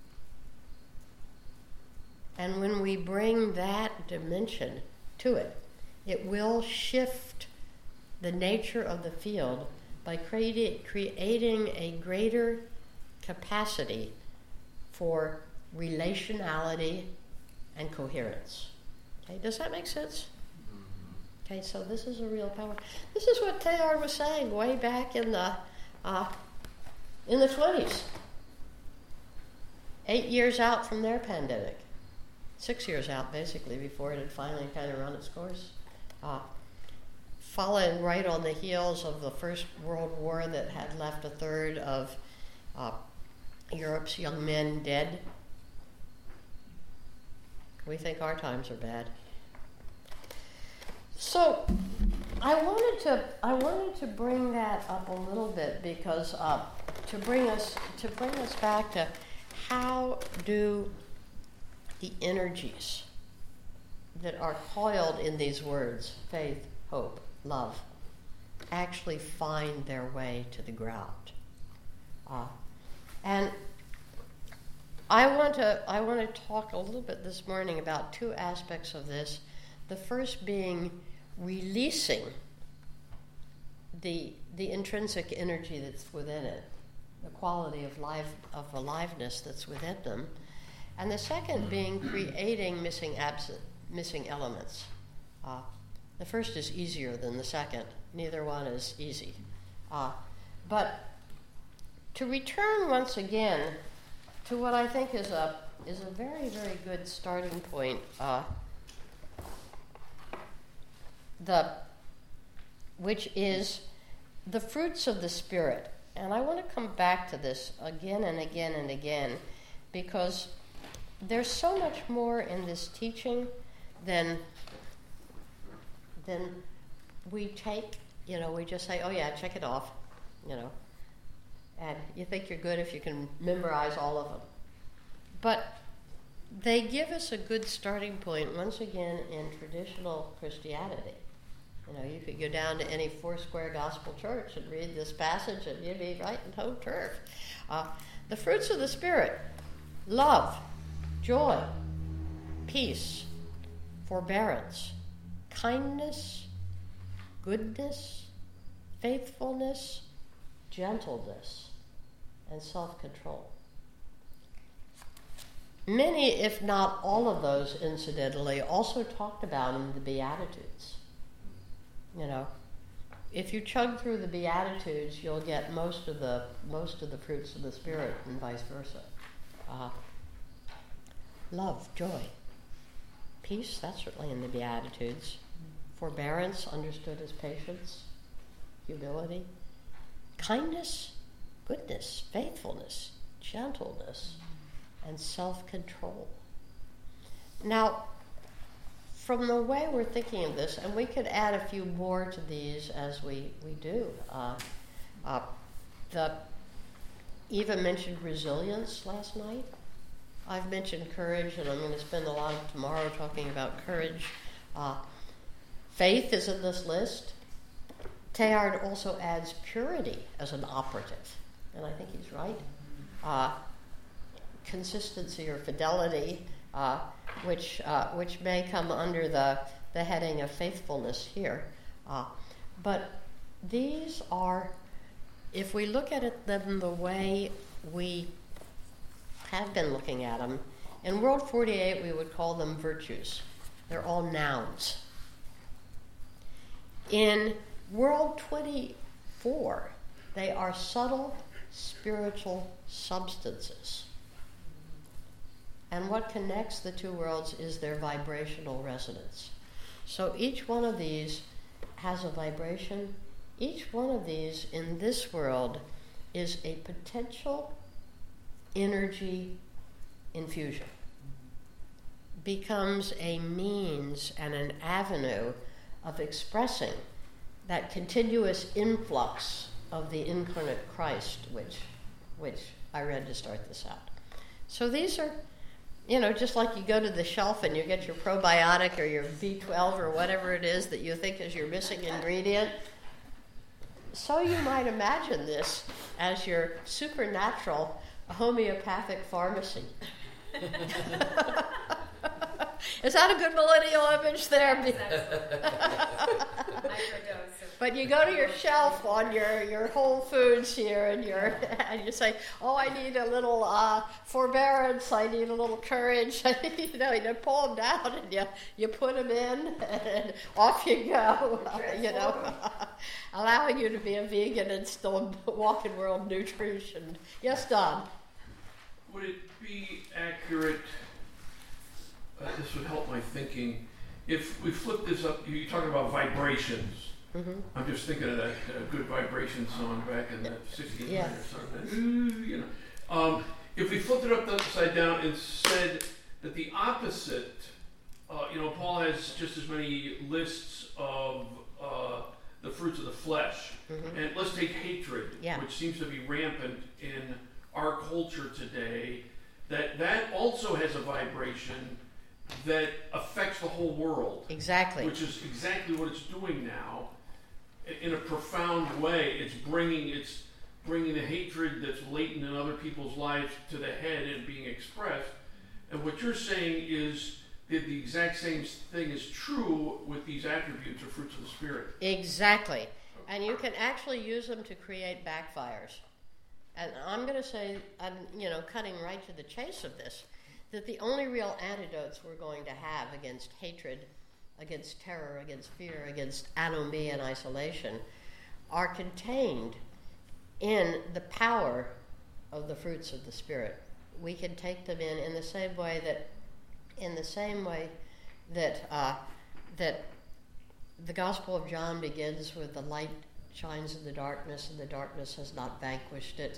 And when we bring that dimension to it, it will shift the nature of the field by creating a greater capacity for relationality and coherence. Okay, does that make sense? Okay, so this is a real power. This is what Teilhard was saying way back in the 20s. 8 years out from their pandemic. 6 years out, basically, before it had finally kind of run its course. Following right on the heels of the First World War that had left a third of Europe's young men dead. We think our times are bad. So I wanted to bring that up a little bit because to bring us back to how do the energies that are coiled in these words, faith, hope, love, actually find their way to the ground. And I want to talk a little bit this morning about two aspects of this. The first being releasing the intrinsic energy that's within it, the quality of life, of aliveness that's within them, and the second being creating missing elements. The first is easier than the second. Neither one is easy. But to return once again to what I think is a very, very good starting point, which is the fruits of the Spirit. And I want to come back to this again and again and again because there's so much more in this teaching than we take, we just say, oh yeah, check it off, and you think you're good if you can memorize all of them. But they give us a good starting point, once again, in traditional Christianity, You know, you could go down to any Foursquare Gospel Church and read this passage, and you'd be right in home turf. The fruits of the Spirit: love, joy, peace, forbearance, kindness, goodness, faithfulness, gentleness, and self-control. Many, if not all of those, incidentally, also talked about in the Beatitudes. You know, if you chug through the Beatitudes, you'll get most of the fruits of the Spirit, and vice versa. Love, joy, peace, that's certainly in the Beatitudes. Forbearance, understood as patience, humility, kindness, goodness, faithfulness, gentleness, and self-control. Now, from the way we're thinking of this, and we could add a few more to these as we do. Eva mentioned resilience last night. I've mentioned courage, and I'm going to spend a lot of tomorrow talking about courage. Faith is in this list. Teilhard also adds purity as an operative, and I think he's right. Consistency or fidelity, which may come under the heading of faithfulness here. But these are, if we look at them the way we have been looking at them, in World 48 we would call them virtues. They're all nouns. In World 24, they are subtle spiritual substances. And what connects the two worlds is their vibrational resonance. So each one of these has a vibration. Each one of these in this world is a potential energy infusion. Becomes a means and an avenue of expressing that continuous influx of the incarnate Christ, which I read to start this out. So these are, you know, just like you go to the shelf and you get your probiotic or your B12 or whatever it is that you think is your missing ingredient, so you might imagine this as your supernatural homeopathic pharmacy. Is that a good millennial image there? But you go to your shelf on your Whole Foods here, and you say, "Oh, I need a little forbearance. I need a little courage." You pull them down and you put them in, and off you go. Allowing you to be a vegan and still walk in world nutrition. Yes, Don.
Would it be accurate? This would help my thinking. If we flip this up, you're talking about vibrations. Mm-hmm. I'm just thinking of that Good Vibration song back in the 60s or something. If we flipped it up upside down and said that the opposite, Paul has just as many lists of the fruits of the flesh. Mm-hmm. And let's take hatred, which seems to be rampant in our culture today, that also has a vibration that affects the whole world. Exactly. Which is exactly what it's doing now. In a profound way, it's bringing the hatred that's latent in other people's lives to the head and being expressed. And what you're saying is that the exact same thing is true with these attributes or fruits of the Spirit. Exactly. And you can actually use them to create backfires. And I'm going to say, cutting right to the chase of this, that the only real antidotes we're going to have against hatred, against terror, against fear, against anomie and isolation are contained in the power of the fruits of the Spirit. We can take them in the same way that the Gospel of John begins with the light shines in the darkness and the darkness has not vanquished it.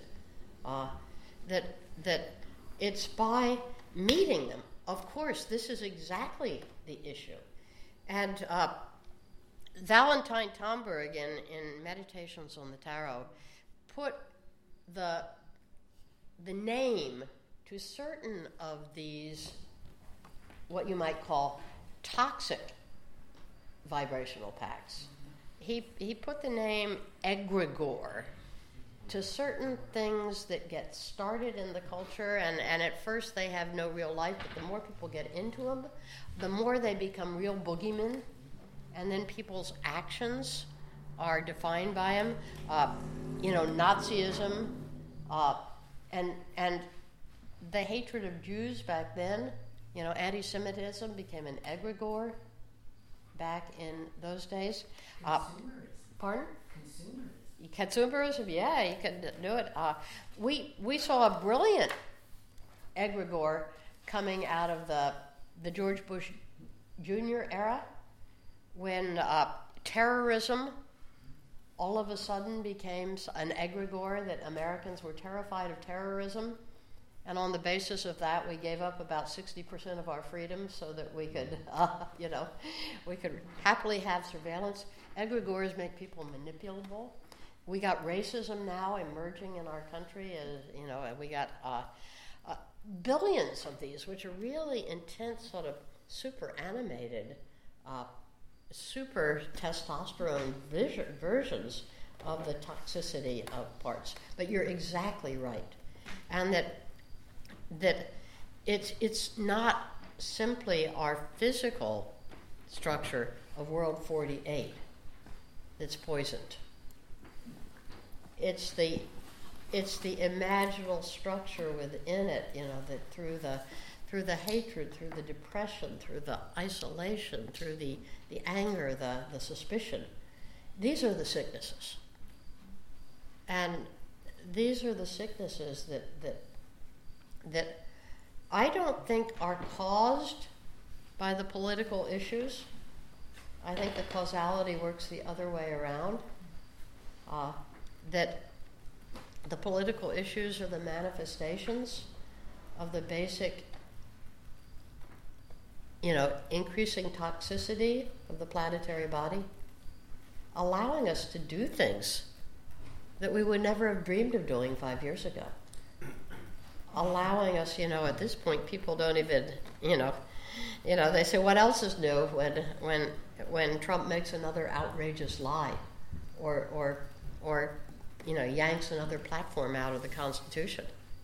That it's by meeting them. Of course, this is exactly the issue. And Valentine Tomberg in Meditations on the Tarot put the name to certain of these, what you might call toxic vibrational pacts.
he put the name egregore to certain things that get started in the culture, and at first they have no real life, but the more people get into them, the more they become real boogeymen, and then people's actions are defined by them. Nazism, and the hatred of Jews back then, anti-Semitism became an egregore back in those days. Pardon? Consumerism, yeah, you can do it. We saw a brilliant egregore coming out of the George Bush Jr. era, when terrorism all of a sudden became an egregore, that Americans were terrified of terrorism, and on the basis of that, we gave up about 60% of our freedom so that we could, we could happily have surveillance. Egregores make people manipulable. We got racism now emerging in our country, and we got billions of these, which are really intense, sort of super animated, super testosterone versions of the toxicity of parts. But you're exactly right, and that it's not simply our physical structure of World 48 that's poisoned. It's the imaginal structure within it, that through the hatred, through the depression, through the isolation, through the anger, the suspicion, these are the sicknesses. And these are the sicknesses that I don't think are caused by the political issues. I think the causality works the other way around. That the political issues are the manifestations of the basic, increasing toxicity of the planetary body, allowing us to do things that we would never have dreamed of doing 5 years ago. Allowing us, at this point, people don't even, they say, what else is new when Trump makes another outrageous lie, or yanks another platform out of the Constitution.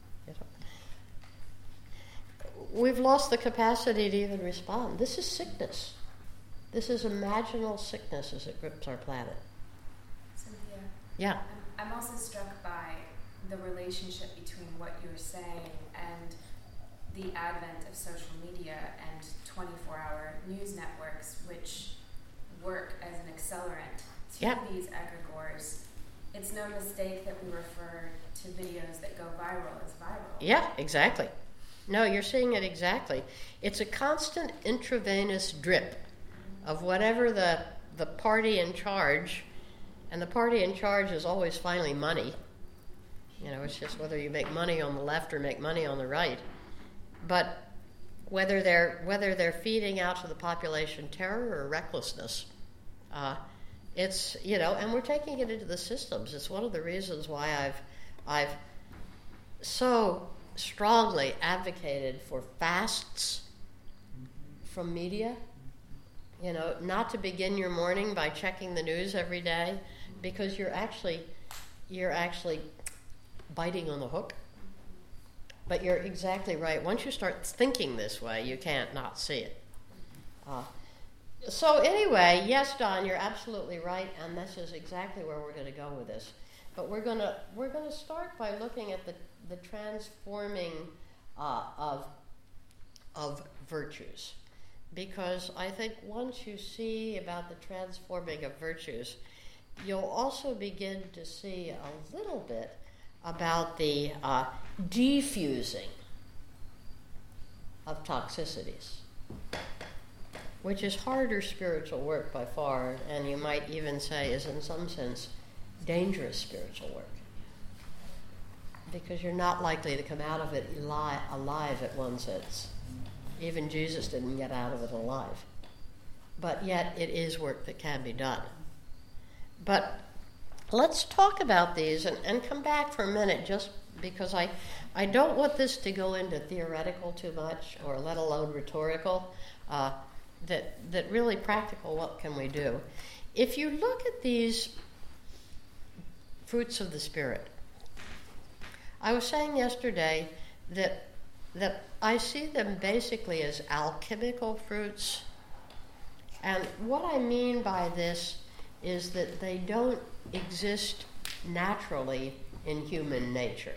We've lost the capacity to even respond. This is sickness. This is imaginal sickness as it grips our planet.
Cynthia?
Yeah.
I'm also struck by the relationship between what you're saying and the advent of social media and 24-hour news networks, which work as an accelerant to these egregores. It's no mistake that we refer to videos that go viral as viral.
Yeah, exactly. No, you're seeing it exactly. It's a constant intravenous drip of whatever the party in charge, and the party in charge is always finally money. It's just whether you make money on the left or make money on the right. But whether they're feeding out to the population terror or recklessness, it's, and we're taking it into the systems. It's one of the reasons why I've so strongly advocated for fasts from media. Not to begin your morning by checking the news every day, because you're actually biting on the hook. But you're exactly right. Once you start thinking this way, you can't not see it. So anyway, yes, Don, you're absolutely right, and this is exactly where we're going to go with this. But we're going to start by looking at the transforming of virtues, because I think once you see about the transforming of virtues, you'll also begin to see a little bit about the defusing of toxicities, which is harder spiritual work by far, and you might even say is in some sense dangerous spiritual work, because you're not likely to come out of it alive at one sense. Even Jesus didn't get out of it alive. But yet it is work that can be done. But let's talk about these and come back for a minute, just because I don't want this to go into theoretical too much, or let alone rhetorical, that really practical, what can we do? if you look at these fruits of the Spirit, I was saying yesterday that I see them basically as alchemical fruits. And what I mean by this is that they don't exist naturally in human nature.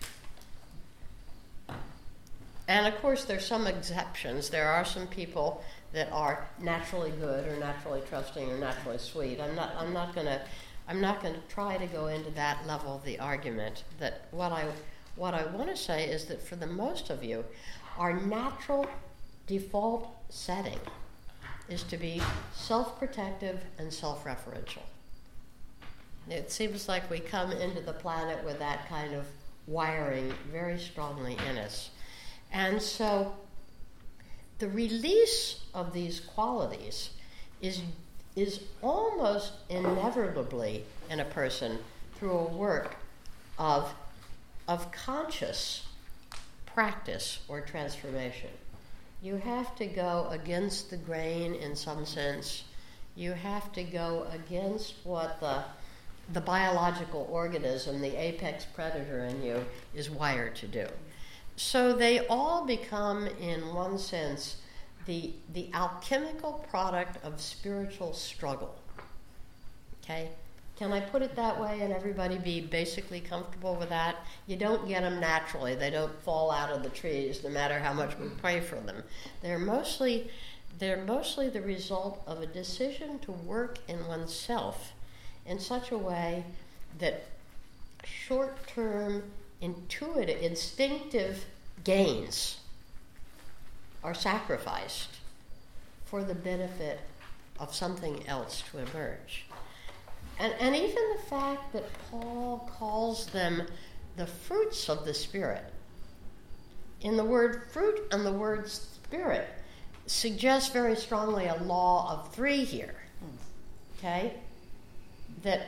And of course, there's some exceptions. There are some people that are naturally good or naturally trusting or naturally sweet. I'm not going to try to go into that level of the argument. That what I want to say is that for the most of you, our natural default setting is to be self-protective and self-referential. It seems like we come into the planet with that kind of wiring very strongly in us. And so the release of these qualities is almost inevitably in a person through a work of conscious practice or transformation. You have to go against the grain in some sense. You have to go against what the biological organism, the apex predator in you, is wired to do. So they all become, in one sense, the alchemical product of spiritual struggle. Okay? Can I put it that way and everybody be basically comfortable with that? You don't get them naturally. They don't fall out of the trees no matter how much we pray for them. They're mostly the result of a decision to work in oneself in such a way that short-term, intuitive, instinctive gains are sacrificed for the benefit of something else to emerge. And even the fact that Paul calls them the fruits of the Spirit, in the word fruit and the word spirit, suggests very strongly a law of three here. Okay? That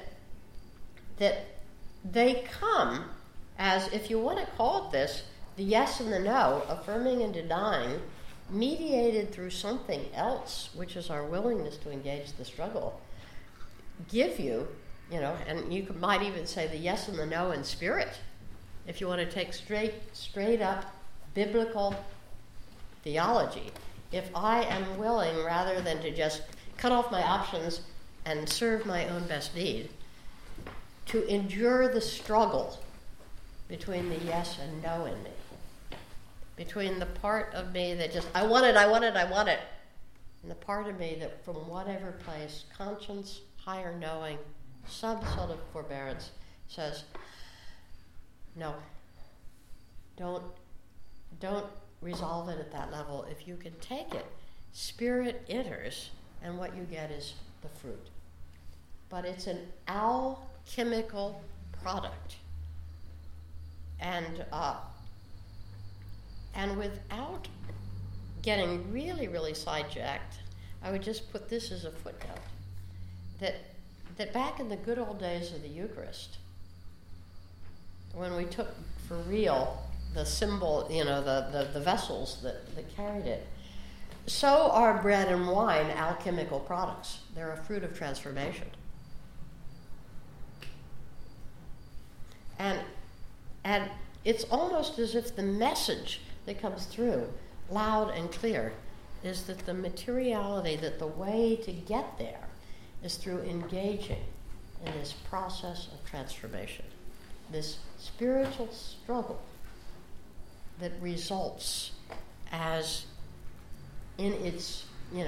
they come as, if you want to call it this, the yes and the no, affirming and denying, mediated through something else, which is our willingness to engage the struggle, give you, and you might even say the yes and the no in spirit, if you want to take straight up biblical theology. If I am willing, rather than to just cut off my options and serve my own best need, to endure the struggle between the yes and no in me, between the part of me that just, I want it, and the part of me that from whatever place, conscience, higher knowing, some sort of forbearance, says, no, don't resolve it at that level. If you can take it, spirit enters, and what you get is the fruit. But it's an alchemical product. And without getting really, really sidetracked, I would just put this as a footnote. That back in the good old days of the Eucharist, when we took for real the symbol, the vessels that carried it, so are bread and wine alchemical products. They're a fruit of transformation. And it's almost as if the message that comes through loud and clear is that the materiality, that the way to get there is through engaging in this process of transformation, this spiritual struggle that results as in its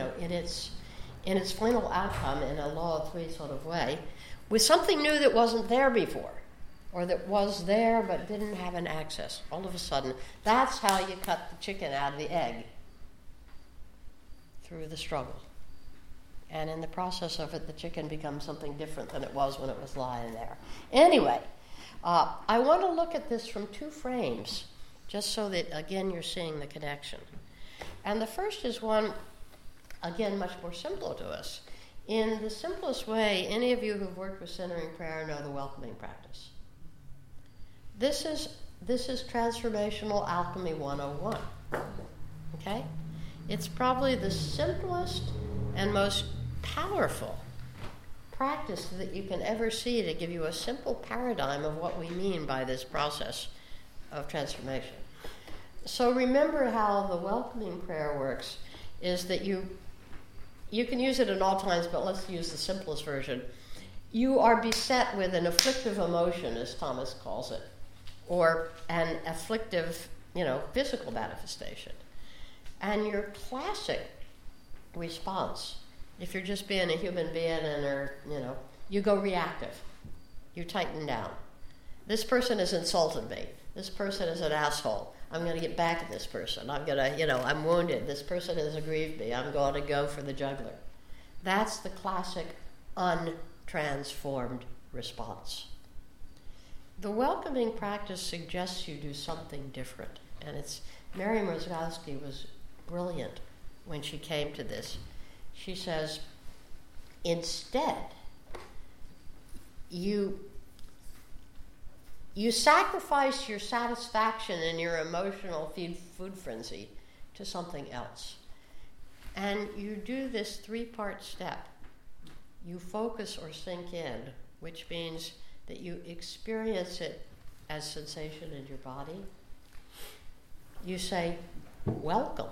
final outcome in a law of three sort of way, with something new that wasn't there before, or that was there but didn't have an access. All of a sudden, that's how you cut the chicken out of the egg, through the struggle. And in the process of it, the chicken becomes something different than it was when it was lying there. Anyway, I want to look at this from two frames, just so that, again, you're seeing the connection. And the first is one, again, much more simple to us. In the simplest way, any of you who've worked with centering prayer know the welcoming practice. This is Transformational Alchemy 101. Okay? It's probably the simplest and most powerful practice that you can ever see to give you a simple paradigm of what we mean by this process of transformation. So remember how the welcoming prayer works is that you can use it at all times, but let's use the simplest version. You are beset with an afflictive emotion, as Thomas calls it, or an afflictive, physical manifestation. And your classic response, if you're just being a human being you go reactive. You tighten down. This person has insulted me. This person is an asshole. I'm going to get back at this person. I'm wounded. This person has aggrieved me. I'm going to go for the jugular. That's the classic untransformed response. The welcoming practice suggests you do something different. And Mary Mrozkowski was brilliant when she came to this. She says, instead, you sacrifice your satisfaction and your emotional food frenzy to something else. And you do this 3-part step. You focus or sink in, which means that you experience it as sensation in your body. You say, welcome.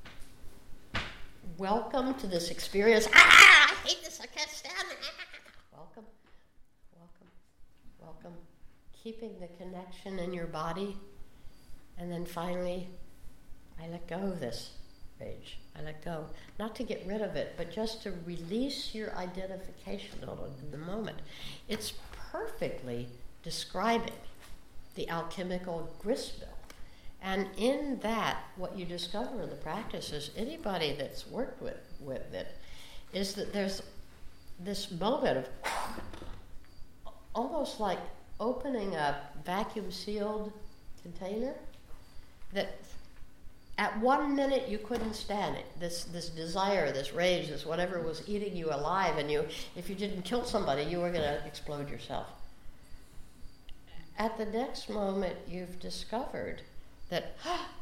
Welcome to this experience. I hate this, I can't stand it. Welcome, welcome, welcome. Keeping the connection in your body. And then finally, I let go of this rage. I let go. Not to get rid of it, but just to release your identification on it in the moment. It's perfectly describing the alchemical gristmill. And in that, what you discover in the practice is anybody that's worked with it is that there's this moment of almost like opening a vacuum-sealed container that at 1 minute you couldn't stand it. This desire, this rage, this whatever was eating you alive, and if you didn't kill somebody, you were going to explode yourself. At the next moment, you've discovered that,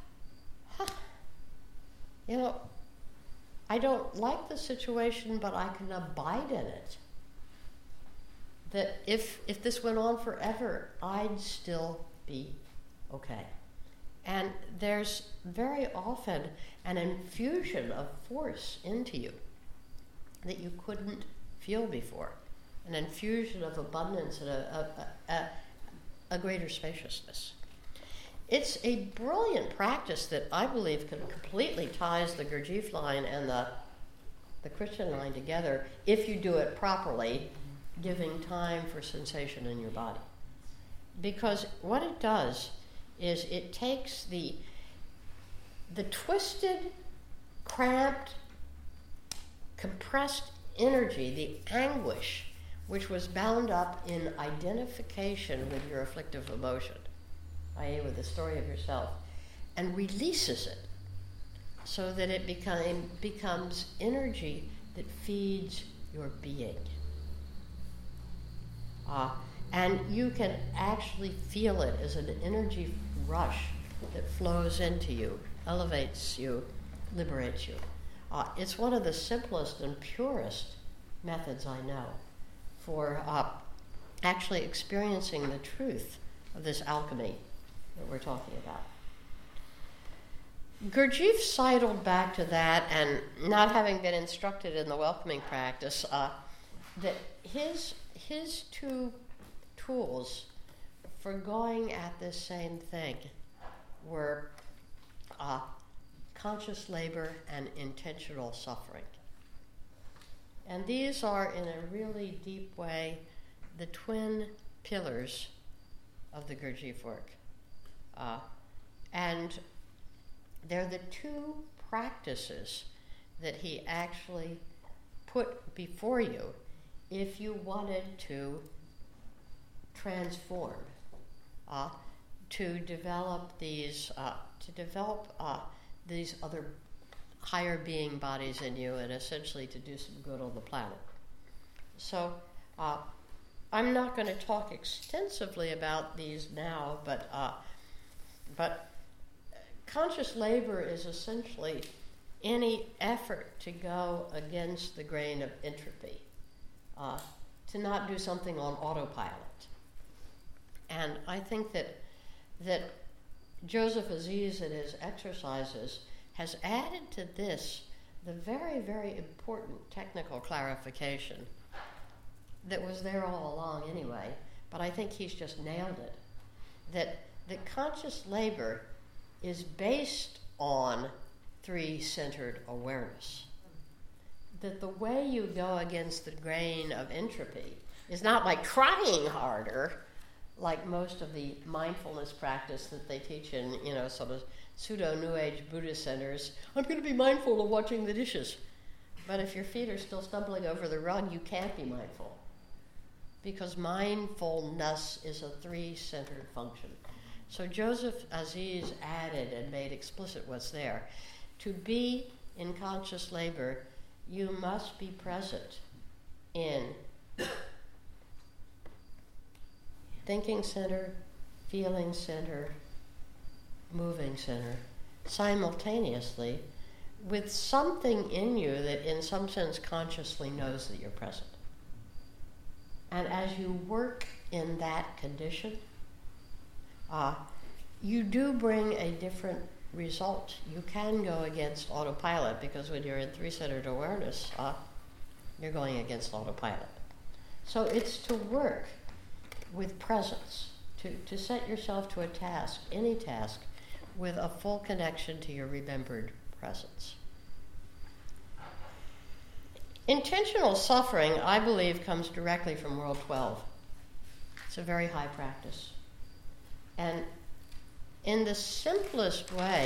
I don't like the situation, but I can abide in it. That if this went on forever, I'd still be okay. And there's very often an infusion of force into you that you couldn't feel before. An infusion of abundance and a greater spaciousness. It's a brilliant practice that I believe completely ties the Gurdjieff line and the Christian line together if you do it properly, giving time for sensation in your body. Because what it does is it takes the twisted, cramped, compressed energy, the anguish, which was bound up in identification with your afflictive emotion, i.e. with the story of yourself, and releases it so that it becomes energy that feeds your being. And you can actually feel it as an energy rush that flows into you, elevates you, liberates you. It's one of the simplest and purest methods I know for actually experiencing the truth of this alchemy that we're talking about. Gurdjieff sidled back to that, and not having been instructed in the welcoming practice, that his two tools for going at this same thing were conscious labor and intentional suffering. And these are, in a really deep way, the twin pillars of the Gurdjieff work. And they're the two practices that he actually put before you if you wanted to transform, to develop these other higher being bodies in you, and essentially to do some good on the planet. So I'm not going to talk extensively about these now, but conscious labor is essentially any effort to go against the grain of entropy, to not do something on autopilot. And I think that Joseph Aziz in his exercises has added to this the very, very important technical clarification that was there all along anyway, but I think he's just nailed it. That conscious labor is based on three-centered awareness. That the way you go against the grain of entropy is not like trying harder, like most of the mindfulness practice that they teach in, sort of pseudo-New Age Buddhist centers. I'm going to be mindful of watching the dishes. But if your feet are still stumbling over the rug, you can't be mindful. Because mindfulness is a three-centered function. So Joseph Aziz added and made explicit what's there. To be in conscious labor, you must be present in thinking center, feeling center, moving center, simultaneously, with something in you that in some sense consciously knows that you're present. And as you work in that condition, you do bring a different result. You can go against autopilot, because when you're in three-centered awareness, you're going against autopilot. So it's to work with presence, to set yourself to a task, any task, with a full connection to your remembered presence. Intentional suffering, I believe, comes directly from World 12. It's a very high practice. And in the simplest way,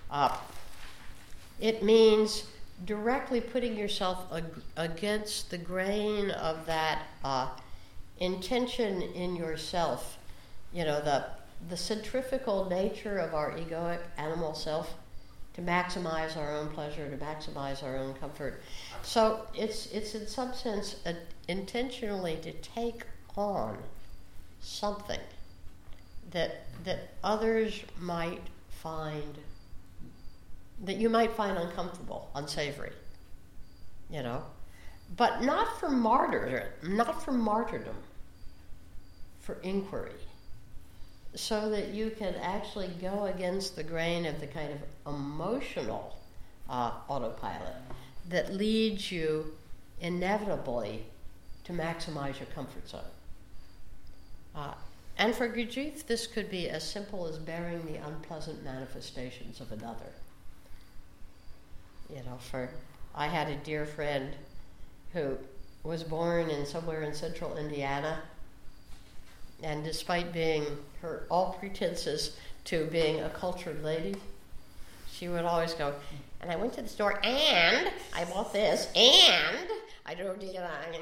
it means directly putting yourself against the grain of that intention in yourself, the centrifugal nature of our egoic animal self, to maximize our own pleasure, to maximize our own comfort. So it's in some sense intentionally to take on something that others might find, that you might find uncomfortable, unsavory, but not for martyrdom, for inquiry, so that you can actually go against the grain of the kind of emotional autopilot that leads you inevitably to maximize your comfort zone. And for Gurdjieff, this could be as simple as bearing the unpleasant manifestations of another. I had a dear friend who was born somewhere in central Indiana, and despite being all pretenses to being a cultured lady, she would always go, and I went to the store, and I bought this, and I drove to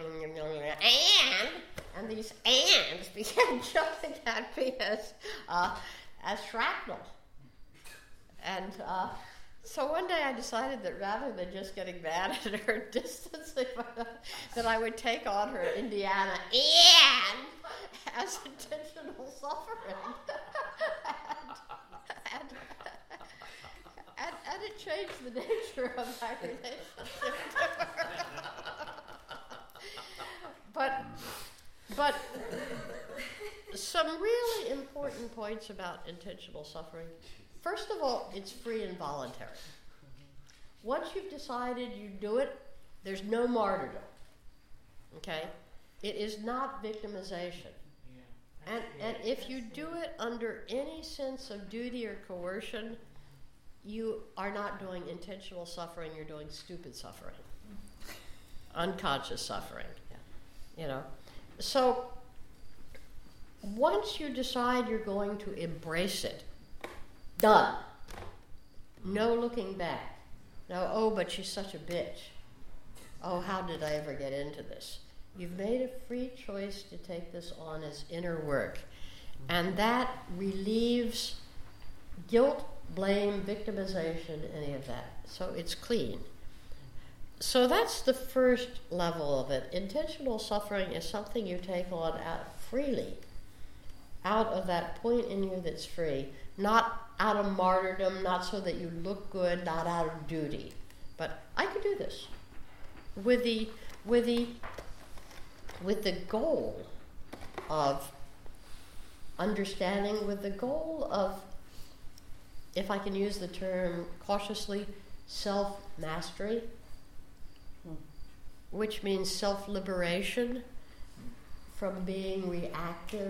and these ands began jumping at me as shrapnel. And so one day I decided that rather than just getting mad at her distance, that I would take on her Indiana and as intentional suffering. and it changed the nature of my relationship to her. But some really important points about intentional suffering. First of all, it's free and voluntary. Once you've decided you do it, there's no martyrdom. Okay? It is not victimization. And if you do it under any sense of duty or coercion, you are not doing intentional suffering, you're doing stupid suffering. Unconscious suffering. So once you decide you're going to embrace it, done. No looking back. No, oh, but she's such a bitch. Oh, how did I ever get into this? You've made a free choice to take this on as inner work. And that relieves guilt, blame, victimization, any of that. So it's clean. So that's the first level of it. Intentional suffering is something you take on out freely, out of that point in you that's free, not out of martyrdom, not so that you look good, not out of duty. But I could do this with the with the goal of understanding, with the goal of, if I can use the term cautiously, self-mastery, which means self-liberation from being reactive